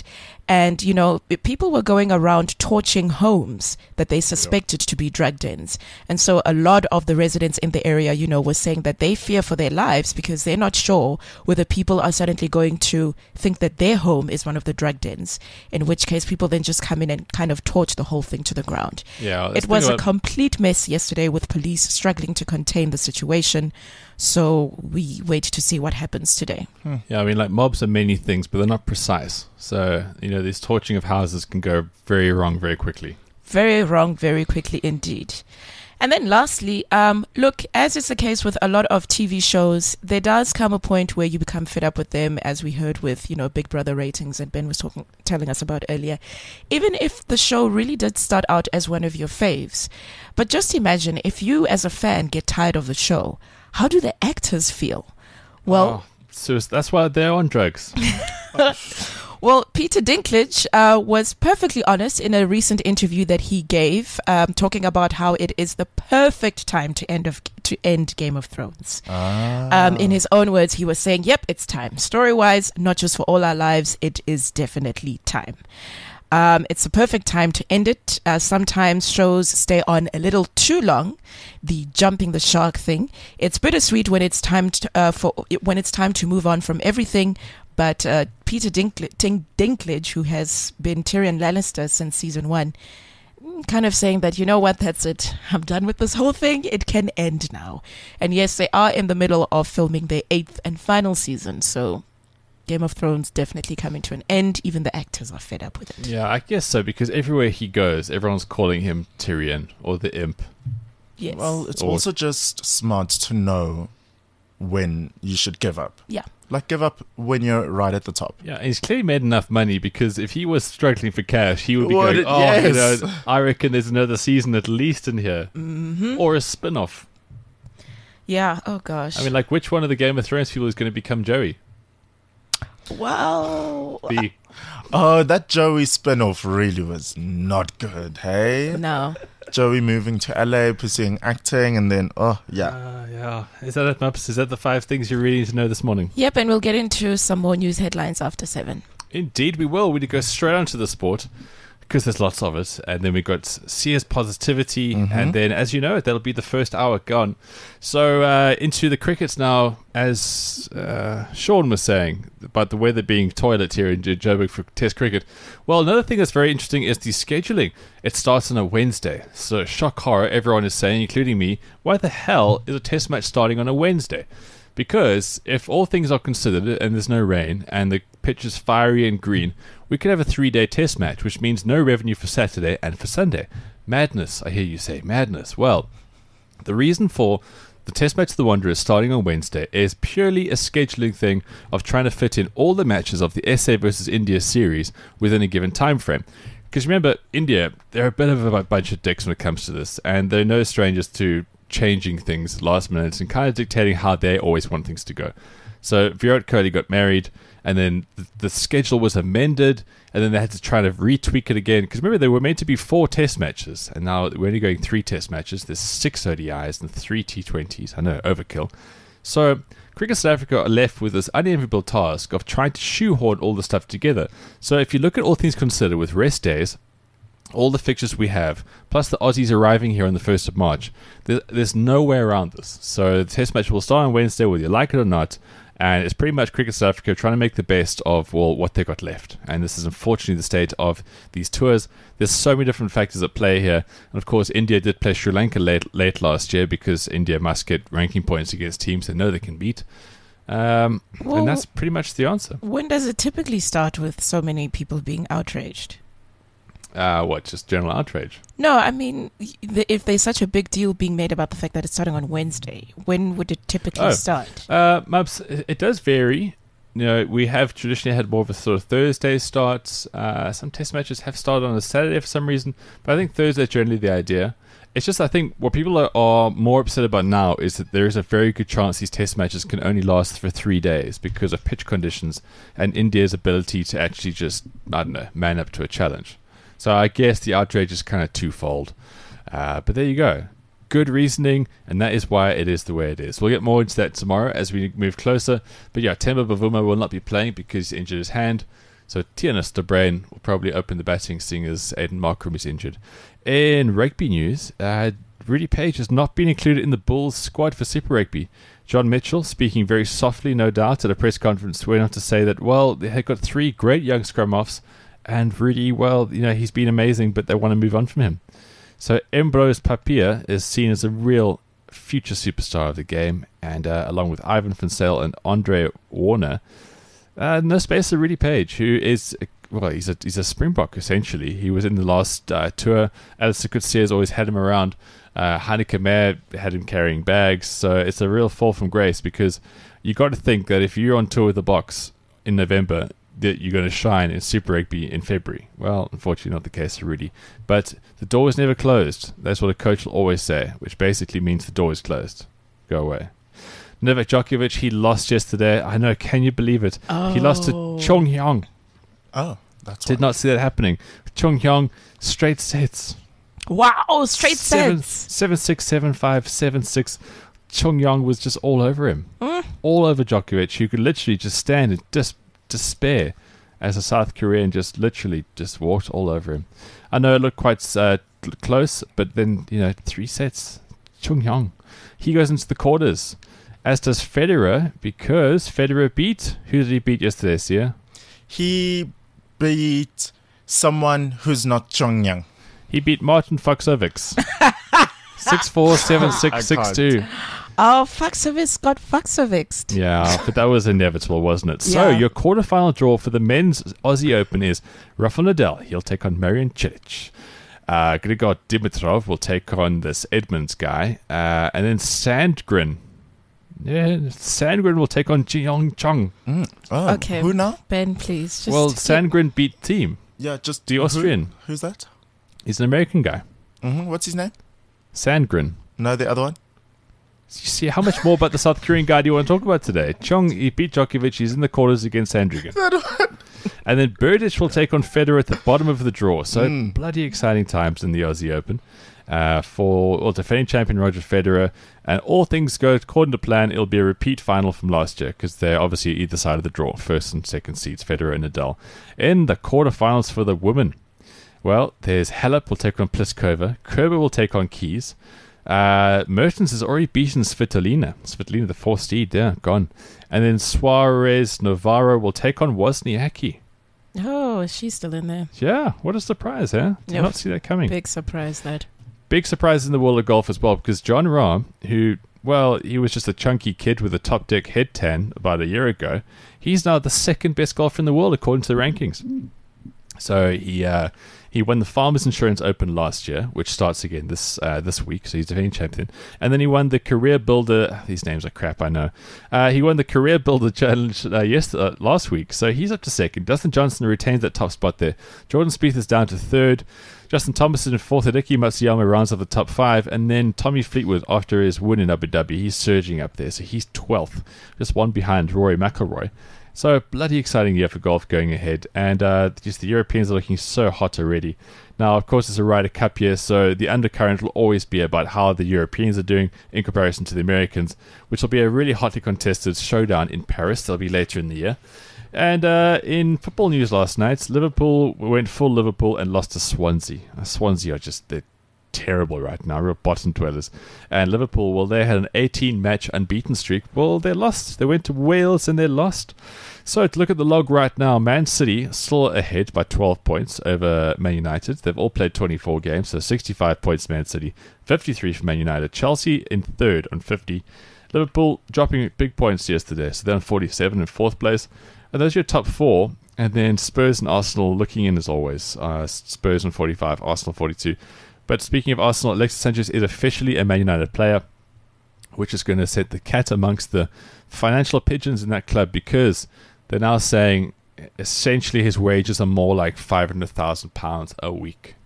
And, you know, people were going around torching homes that they suspected to be drug dens. And so a lot of the residents in the area, you know, were saying that they fear for their lives because they're not sure whether people are suddenly going to think that their home is one of the drug dens, in which case people then just come in and kind of torch the whole thing to the ground. Yeah, it was a complete mess yesterday with police struggling to contain the situation. So we wait to see what happens today. Hmm. Yeah, I mean, like mobs are many things, but they're not precise. So, you know, this torching of houses can go very wrong very quickly. Very wrong very quickly indeed. And then lastly, um, look, as is the case with a lot of T V shows, there does come a point where you become fed up with them, as we heard with, you know, Big Brother ratings and Ben was talking, telling us about earlier. Even if the show really did start out as one of your faves. But just imagine if you as a fan get tired of the show, how do the actors feel? Well, oh, so that's why they're on drugs. Well, Peter Dinklage uh, was perfectly honest in a recent interview that he gave, um, talking about how it is the perfect time to end of to end Game of Thrones. Ah. Um, in his own words, he was saying, "Yep, it's time. Story-wise, not just for all our lives, it is definitely time." Um, it's a perfect time to end it. Uh, sometimes shows stay on a little too long. The jumping the shark thing. It's bittersweet when it's time to, uh, for when it's time to move on from everything. But uh, Peter Dinkl- Tink- Dinklage, who has been Tyrion Lannister since season one, kind of saying that, you know what, that's it. I'm done with this whole thing. It can end now. And yes, they are in the middle of filming their eighth and final season. So Game of Thrones definitely coming to an end. Even the actors are fed up with it. Yeah, I guess so, because everywhere he goes, everyone's calling him Tyrion or the Imp. Yes. Well, it's Or- also just smart to know when you should give up. Yeah. Like, give up when you're right at the top. Yeah, and he's clearly made enough money, because if he was struggling for cash, he would be Would going, it- oh, yes. you know, I reckon there's another season at least in here. Mm-hmm. Or a spin-off. Yeah. Oh, gosh. I mean, like, which one of the Game of Thrones people is going to become Joey? well, The Oh, that Joey spin-off really was not good, hey? no. Joey moving to L A, pursuing acting, and then, oh, yeah. Uh, yeah. Is that it, Maps? Is that the five things you really need to know this morning? Yep, and we'll get into some more news headlines after seven. Indeed, we will. We need to go straight onto the sport, because there's lots of it. And then we've got Sears Positivity. Mhm. And then, as you know, that'll be the first hour gone. So, uh, into the crickets now, as uh, Sean was saying about the weather being toilet here in Joburg for Test cricket. Well, another thing that's very interesting is the scheduling. It starts on a Wednesday. So, shock horror, everyone is saying, including me, why the hell is a Test match starting on a Wednesday? Because if all things are considered and there's no rain and the pitch is fiery and green, we could have a three-day Test match, which means no revenue for Saturday and for Sunday. Madness, I hear you say, madness. Well, the reason for the Test match of the Wanderers starting on Wednesday is purely a scheduling thing of trying to fit in all the matches of the S A versus India series within a given time frame. Because remember, India, they're a bit of a bunch of dicks when it comes to this, and they're no strangers to changing things last minute and kind of dictating how they always want things to go. So Virat Kohli got married, and then the, the schedule was amended, and then they had to try to retweak it again. Because remember, there were meant to be four Test matches, and now we're only going three Test matches. There's six O D Is and three T twenties. I know, overkill. So Cricket South Africa are left with this unenviable task of trying to shoehorn all the stuff together. So if you look at all things considered, with rest days, all the fixtures we have, plus the Aussies arriving here on the first of March, there, there's no way around this. So the Test match will start on Wednesday, whether you like it or not, and it's pretty much Cricket South Africa trying to make the best of, well, what they got left. And this is unfortunately the state of these tours. There's so many different factors at play here. And of course, India did play Sri Lanka late, late last year, because India must get ranking points against teams they know they can beat. Um, Well, and that's pretty much the answer. When does it typically start with so many people being outraged? Uh, what, just general outrage? No, I mean, the, if there's such a big deal being made about the fact that it's starting on Wednesday, when would it typically Oh. start? Uh, Mubs, it it does vary. You know, we have traditionally had more of a sort of Thursday starts. Uh, some Test matches have started on a Saturday for some reason, but I think Thursday is generally the idea. It's just, I think, what people are, are more upset about now is that there is a very good chance these Test matches can only last for three days because of pitch conditions and India's ability to actually just, I don't know, man up to a challenge. So I guess the outrage is kind of twofold. Uh, but there you go. Good reasoning, and that is why it is the way it is. We'll get more into that tomorrow as we move closer. But yeah, Temba Bavuma will not be playing because he injured his hand. So Tianis de Bruin will probably open the batting, seeing as Aiden Markram is injured. In rugby news, uh, Rudy Page has not been included in the Bulls squad for Super Rugby. John Mitchell, speaking very softly, no doubt, at a press conference, went on to say that, well, they had got three great young scrum-offs, and Rudy, well, you know, he's been amazing, but they want to move on from him. So Ambrose Papier is seen as a real future superstar of the game, and uh, along with Ivan van Zyl and Andre Warner, uh, no space for Rudy Page, who is, well, he's a he's a Springbok, essentially. He was in the last uh, tour. Alistair Coetzee has always had him around. Uh, Hanneke Meyer had him carrying bags, so it's a real fall from grace, because you got to think that if you're on tour with the Boks in November, that you're going to shine in Super Rugby in February. Well, unfortunately not the case for Rudy. But the door is never closed. That's what a coach will always say, which basically means the door is closed. Go away. Novak Djokovic, he lost yesterday. I know, can you believe it? Oh. He lost to Chung Hyung. Oh, that's Did why. not see that happening. Chung Hyung, straight sets. Wow, straight seven, sets. seven six, seven five, seven six. Chung Hyung was just all over him. Mm. All over Djokovic, who could literally just stand in dis- despair as a South Korean just literally just walked all over him. I know it looked quite uh, close, but then, you know, three sets. Chung Hyung. He goes into the quarters, as does Federer, because Federer beat... Who did he beat yesterday, Sia? He beat someone who's not Chongyang. He beat Martin Fuxovics. six four, seven six, six two. Oh, Fuxovics got Fuxovics. Yeah, but that was inevitable, wasn't it? So, Yeah. your quarterfinal draw for the men's Aussie Open is Rafael Nadal. He'll take on Marian Cilic. Uh, Grigor Dimitrov will take on this Edmonds guy. Uh, and then Sandgren. Yeah, Sandgren will take on Jiong Chung. Mm. Oh, Okay. Who now? Ben, please. Just Well, keep- Sandgren beat Team. Yeah, just The who- Austrian. who's that? He's an American guy. hmm What's his name? Sandgren. No, the other one. You see, how much more about the South Korean guy do you want to talk about today? Chung, he beat Djokovic. He's in the quarters against Sandgren. And then Berdych will take on Federer at the bottom of the draw. So Mm. bloody exciting times in the Aussie Open uh, for well, defending champion Roger Federer. And all things go according to plan. It'll be a repeat final from last year, because they're obviously either side of the draw, first and second seeds, Federer and Nadal. In the quarterfinals for the women, well, there's Halep will take on Pliskova. Kerber will take on Keys. Uh, Mertens has already beaten Svitolina. Svitolina, the fourth seed, yeah, gone. And then Suarez Navarro will take on Wozniacki. Oh, she's still in there. Yeah, what a surprise, huh? Did Yep. not see that coming. Big. Big surprise, that. Big surprise in the world of golf as well, because John Rahm, who, well, he was just a chunky kid with a top deck head tan about a year ago, he's now the second best golfer in the world according to the rankings. So he uh, he won the Farmers Insurance Open last year, which starts again this uh, this week. So he's defending champion, and then he won the Career Builder. These names are crap, I know. Uh, he won the Career Builder Challenge uh, yesterday, uh, last week, so he's up to second. Dustin Johnson retains that top spot there. Jordan Spieth is down to third. Justin Thomas is in fourth. Hideki Matsuyama rounds off the top five, and then Tommy Fleetwood, after his win in Abu Dhabi, he's surging up there. So he's twelfth, just one behind Rory McIlroy. So, bloody exciting year for golf going ahead. And uh, just the Europeans are looking so hot already. Now, of course, it's a Ryder Cup year, so the undercurrent will always be about how the Europeans are doing in comparison to the Americans, which will be a really hotly contested showdown in Paris. That'll be later in the year. And uh, in football news last night, Liverpool went full Liverpool and lost to Swansea. Uh, Swansea are just... they're terrible right now, real bottom dwellers. And Liverpool, well, they had an eighteen-match unbeaten streak. Well, they lost. They went to Wales and they lost. So to look at the log right now, Man City still ahead by twelve points over Man United. They've all played twenty-four games, so sixty-five points Man City, fifty-three for Man United. Chelsea in third on fifty. Liverpool dropping big points yesterday, so they're on forty-seven in fourth place. And those are your top four. And then Spurs and Arsenal looking in as always. Uh, Spurs on forty-five, Arsenal forty-two. But speaking of Arsenal, Alexis Sanchez is officially a Man United player, which is going to set the cat amongst the financial pigeons in that club, because they're now saying essentially his wages are more like five hundred thousand pounds a week.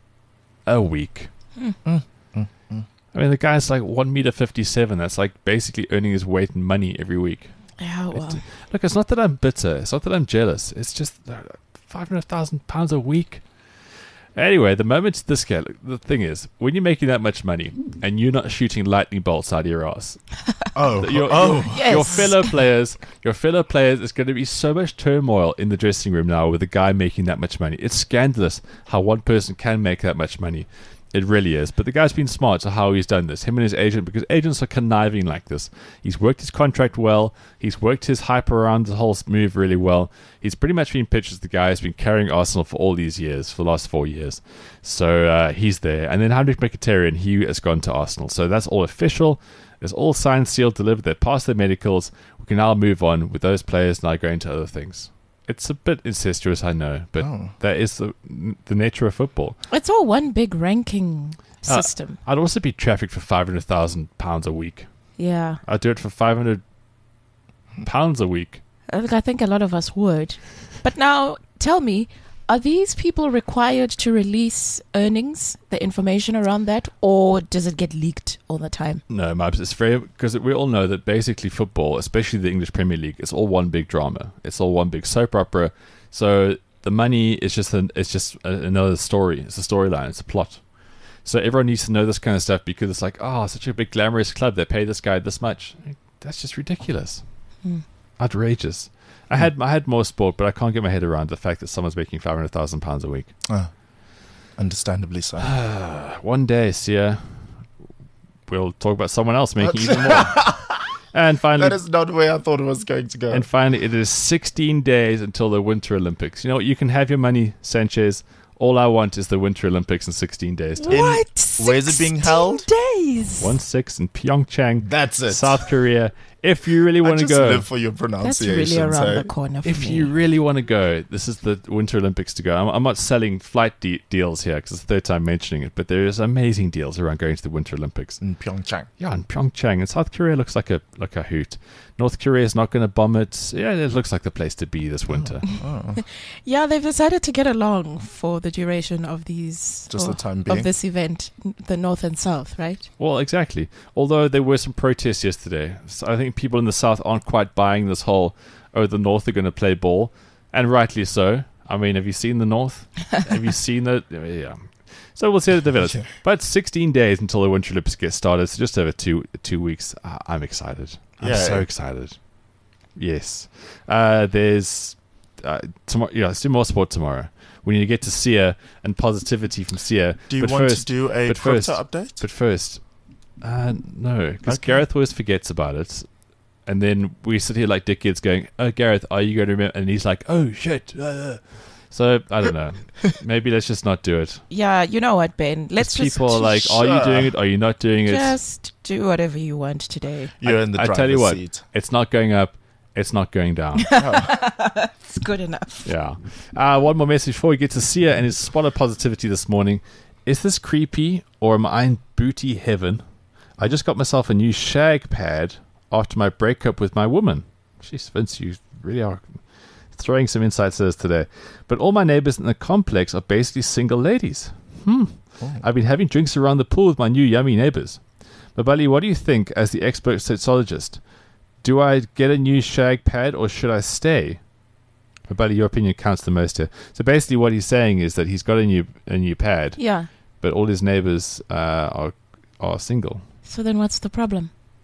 A week. Mm. Mm, mm, mm. I mean, the guy's like one meter fifty-seven. That's like basically earning his weight in money every week. Yeah, well. It, look, it's not that I'm bitter. It's not that I'm jealous. It's just five hundred thousand pounds a week. Anyway, the moment this guy, the thing is, when you're making that much money and you're not shooting lightning bolts out of your ass, Oh, your, oh, your, Yes. your fellow players, your fellow players, is going to be so much turmoil in the dressing room now with a guy making that much money. It's scandalous how one person can make that much money. It really is. But the guy's been smart to how he's done this. Him and his agent, because agents are conniving like this. He's worked his contract well. He's worked his hype around the whole move really well. He's pretty much been pitched as the guy who's been carrying Arsenal for all these years, for the last four years. So uh, he's there. And then Henrik Mkhitaryan, he has gone to Arsenal. So that's all official. It's all signed, sealed, delivered. They've passed their medicals. We can now move on with those players now going to other things. It's a bit incestuous, I know, but Oh. that is the, the nature of football. It's all one big ranking Uh, system. I'd also be trafficked for five hundred thousand pounds a week. Yeah. I'd do it for five hundred pounds a week. Look, I think a lot of us would. But now, tell me, are these people required to release earnings, the information around that, or does it get leaked all the time? No, Mabs, it's very, because we all know that basically football, especially the English Premier League, it's all one big drama. It's all one big soap opera. So the money is just an, it's just a, another story. It's a storyline. It's a plot. So everyone needs to know this kind of stuff because it's like, oh, such a big glamorous club. They pay this guy this much. That's just ridiculous. Hmm. Outrageous. I had I had more sport, but I can't get my head around the fact that someone's making five hundred thousand pounds a week. Oh, understandably so. One day, Sia, we'll talk about someone else making even more. And finally, That is not where I thought it was going to go. and finally, it is sixteen days until the Winter Olympics. You know what? You can have your money, Sanchez. All I want is the Winter Olympics in sixteen days. In- where's it being held? Days. One six in Pyeongchang, That's it. South Korea. If you really I want to just go, live for your That's pronunciations. really around eh? the corner for if me. you really want to go, this is the Winter Olympics to go. I'm, I'm not selling flight de- deals here because it's the third time mentioning it, but there is amazing deals around going to the Winter Olympics. In Pyeongchang. Yeah, in Pyeongchang, and South Korea looks like a like a hoot. North Korea is not going to bomb it. Yeah, it looks like the place to be this winter. Oh, Yeah, they've decided to get along for the duration of these just or the time being. of this event, the North and South, right? Well, exactly. Although there were some protests yesterday, so I think people in the South aren't quite buying this whole, oh, the North are going to play ball, and rightly so. I mean, have you seen the North? Have you seen the? Yeah. So we'll see how it develops. Yeah. But sixteen days until the Winter Olympics get started, so just over two two weeks. Uh, I'm excited. I'm Yeah. so excited. Yes. Uh, there's uh, tomorrow. Yeah, let's do more sport tomorrow. We need to get to Sia and positivity from Sia. Do you but want first, to do a but crypto first- update? But first, uh, no, because Okay. Gareth always forgets about it. And then we sit here like dickheads going, oh, Gareth, are you going to remember? And he's like, oh, shit. uh." So, I don't know. Maybe let's just not do it. Yeah, you know what, Ben? Let's just People are like, are you Sure. doing it? Are you not doing it? just do whatever you want today. You're I- in the I driver's tell you what, seat. it's not going up. It's not going down. It's good enough. Yeah. Uh, one more message before we get to Sia and his spot of positivity this morning. Is this creepy or am I in booty heaven? I just got myself a new shag pad after my breakup with my woman. Jeez, Vince, you really are throwing some insights at us today. But all my neighbors in the complex are basically single ladies. Hmm. I've been having drinks around the pool with my new yummy neighbors. Mabali, what do you think as the expert sexologist? Do I get a new shag pad or should I stay? Mabali, your opinion counts the most here. So basically what he's saying is that he's got a new a new pad, Yeah. but all his neighbors uh, are are single. So then what's the problem?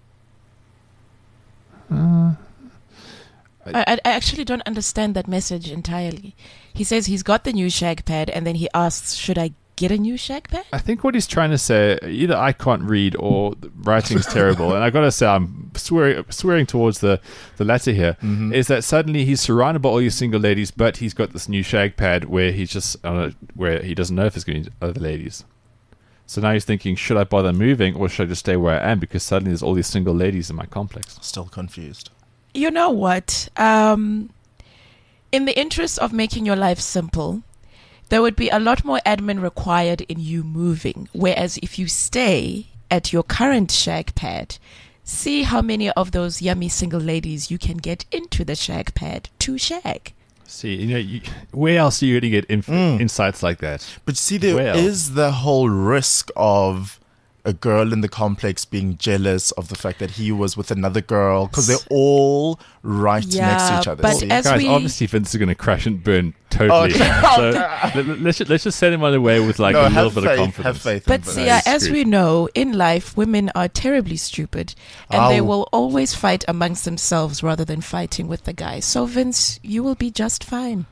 Uh, I, I I actually don't understand that message entirely. He says he's got the new shag pad and then he asks, should I get a new shag pad? I think what he's trying to say, either I can't read or the writing's terrible, and I got to say I'm swearing, swearing towards the, the latter here, Mhm. is that suddenly he's surrounded by all these single ladies, but he's got this new shag pad where he's just uh, where he doesn't know if there's going to be other ladies. So now he's thinking, should I bother moving or should I just stay where I am because suddenly there's all these single ladies in my complex? Still confused. You know what? Um, in the interest of making your life simple, there would be a lot more admin required in you moving. Whereas if you stay at your current shag pad, see how many of those yummy single ladies you can get into the shag pad to shag. See, you know, you, where else are you going to get inf- Mm. insights like that? But you see, there Well. is the whole risk of a girl in the complex being jealous of the fact that he was with another girl because they're all right Yeah, next to each other. but see? as Guys, we- obviously Vince is going to crash and burn totally. Okay. So let, let's, just, let's just send him on the way with like no, a little have bit faith, of confidence. have faith. in But Vince. see, yeah, as screwed. we know, in life, women are terribly stupid, and they Ow. will always fight amongst themselves rather than fighting with the guys. So, Vince, you will be just fine.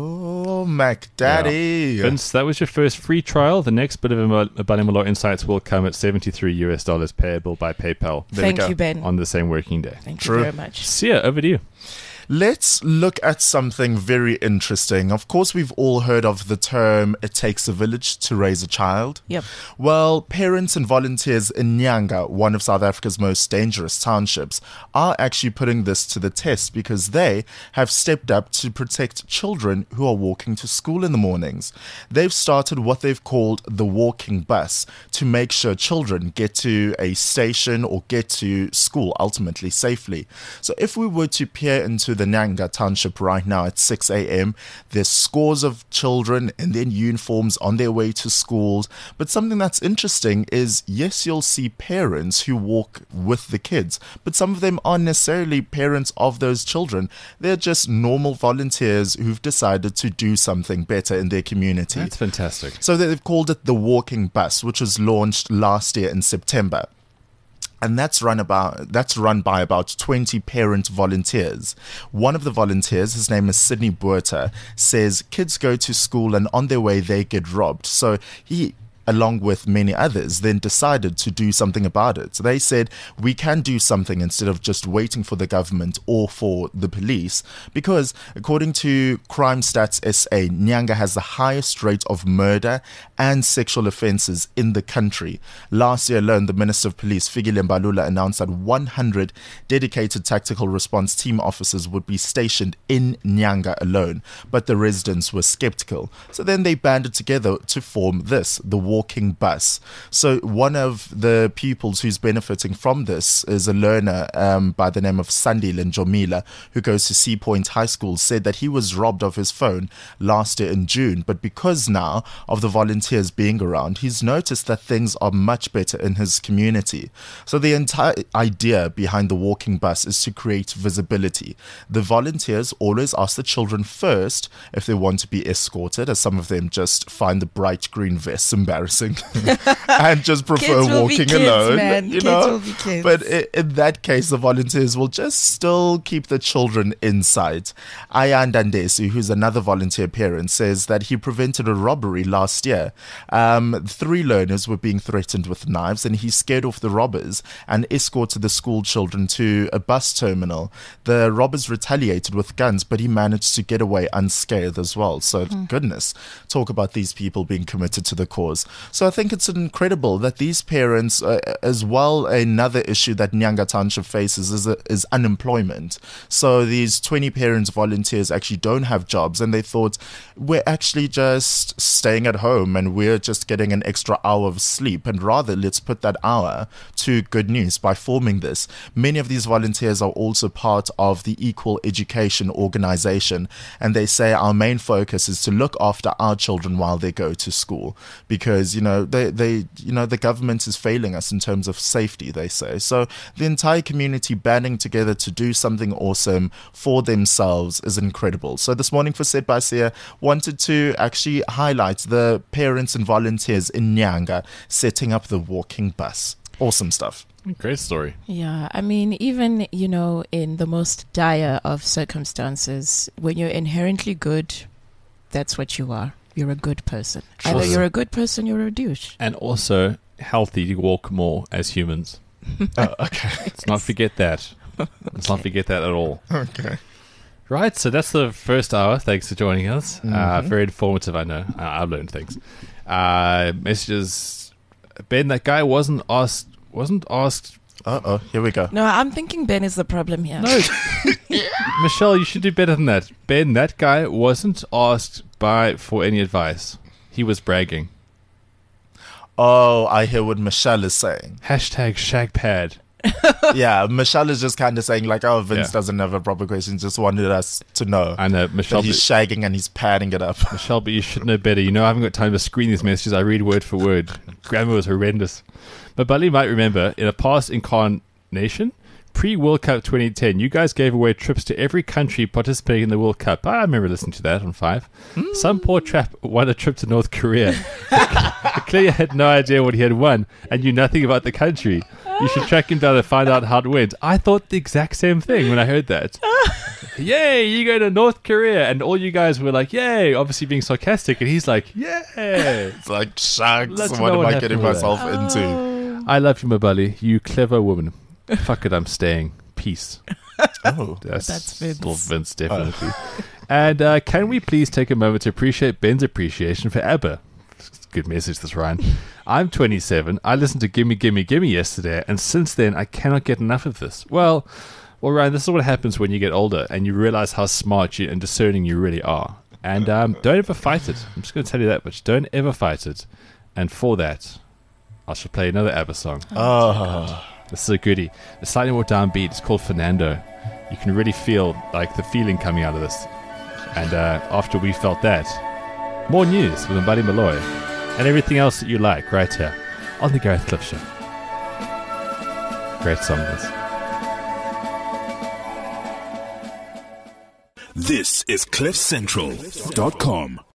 Oh, Mac Daddy. Vince, that was your first free trial. The next bit of Balimola Insights will come at seventy-three US dollars payable by PayPal There we Thank go. you, Ben. on the same working day. Thank True. you very much. Sia, over to you. Let's look at something very interesting. Of course, we've all heard of the term, it takes a village to raise a child. Yep. Well, parents and volunteers in Nyanga, one of South Africa's most dangerous townships, are actually putting this to the test because they have stepped up to protect children who are walking to school in the mornings. They've started what they've called the walking bus to make sure children get to a station or get to school ultimately safely. So if we were to peer into the Nyanga township right now at six a.m., there's scores of children in their uniforms on their way to schools. But something that's interesting is, yes, you'll see parents who walk with the kids, but some of them aren't necessarily parents of those children. They're just normal volunteers who've decided to do something better in their community. That's fantastic. So they've called it the Walking Bus, which was launched last year in September. And that's run about that's run by about twenty parent volunteers. One of the volunteers, his name is Sydney Buerta, says kids go to school and on their way they get robbed. So he, along with many others, then decided to do something about it. So they said, we can do something instead of just waiting for the government or for the police, because according to Crime Stats S A, Nyanga has the highest rate of murder and sexual offences in the country. Last year alone, the Minister of Police, Fikile Mbalula, announced that one hundred dedicated tactical response team officers would be stationed in Nyanga alone, but the residents were sceptical. So then they banded together to form this, the Walking Bus. So one of the pupils who's benefiting from this is a learner um, by the name of Sandile Njomila, who goes to Sea Point High School, said that he was robbed of his phone last year in June, but because now of the volunteers being around, he's noticed that things are much better in his community. So the entire idea behind the Walking Bus is to create visibility. The volunteers always ask the children first if they want to be escorted, as some of them just find the bright green vests embarrassing and just prefer Kids will be walking kids, alone. man. You Kids know? will be kids. But i- in that case, the volunteers will just still keep the children inside. Ayanda Ndesi, who's another volunteer parent, says that he prevented a robbery last year. Um, three learners were being threatened with knives, and he scared off the robbers and escorted the school children to a bus terminal. The robbers retaliated with guns, but he managed to get away unscathed as well. So, goodness, talk about these people being committed to the cause. So I think it's incredible that these parents, uh, as well, another issue that Nyanga Township faces is, uh, is unemployment. So these twenty parents, volunteers actually don't have jobs, and they thought, we're actually just staying at home and we're just getting an extra hour of sleep, and rather let's put that hour to good news by forming this. Many of these volunteers are also part of the Equal Education Organization, and they say our main focus is to look after our children while they go to school, because you know they, they you know the government is failing us in terms of safety, they say. So the entire community banding together to do something awesome for themselves is incredible. So this morning for Said by Sia, wanted to actually highlight the parents and volunteers in Nyanga setting up the Walking Bus. Awesome stuff. Great story. Yeah, I mean, even, you know, in the most dire of circumstances, when you're inherently good, that's what you are. You're a good person. Sure. Either you're a good person, you're a douche. And also healthy to walk more as humans. Oh, okay. Let's not forget that. Let's not forget that at all. Okay. Right, so that's the first hour. Thanks for joining us. Uh, very informative, I know. Uh, I've learned things. Uh, messages. Ben, that guy wasn't asked. Wasn't asked. Uh oh, here we go. No, I'm thinking Ben is the problem here. No, Michelle, you should do better than that. Ben, that guy wasn't asked by for any advice. He was bragging. Oh, I hear what Michelle is saying. Hashtag shagpad. Yeah, Michelle is just kind of saying like, oh, Vince Yeah. doesn't have a proper question, just wanted us to know I know, that Michelle. he's shagging and he's padding it up. Michelle, but you should know better. You know I haven't got time to screen these messages. I read word for word. Grammar was horrendous. But Buddy might remember, in a past incarnation, pre-World Cup twenty ten, you guys gave away trips to every country participating in the World Cup. I remember listening to that on Five. Mm. Some poor chap won a trip to North Korea. Clearly had no idea what he had won and knew nothing about the country. You should track him down and find out how it went. I thought the exact same thing when I heard that. Yay, you go to North Korea. And all you guys were like, yay, obviously being sarcastic. And he's like, yay. It's like, shucks, Let's what know am what I happened getting with myself Oh. into? I love you, my buddy. You clever woman. Fuck it, I'm staying. Peace. Oh, That's, That's Vince. Still Vince, definitely. And uh, can we please take a moment to appreciate Ben's appreciation for ABBA? Good message, this Ryan. I'm twenty-seven. I listened to Gimme Gimme Gimme yesterday, and since then I cannot get enough of this. Well, well, Ryan, this is what happens when you get older and you realize how smart you and discerning you really are. And um, don't ever fight it. I'm just going to tell you that much. Don't ever fight it. And for that, I shall play another ABBA song. oh. This is a goodie. It's slightly more downbeat. It's called Fernando. You can really feel like the feeling coming out of this. And uh, after we felt that, more news with Buddy Malloy and everything else that you like right here on the Gareth Cliff Show. Great song this. This is cliff central dot com.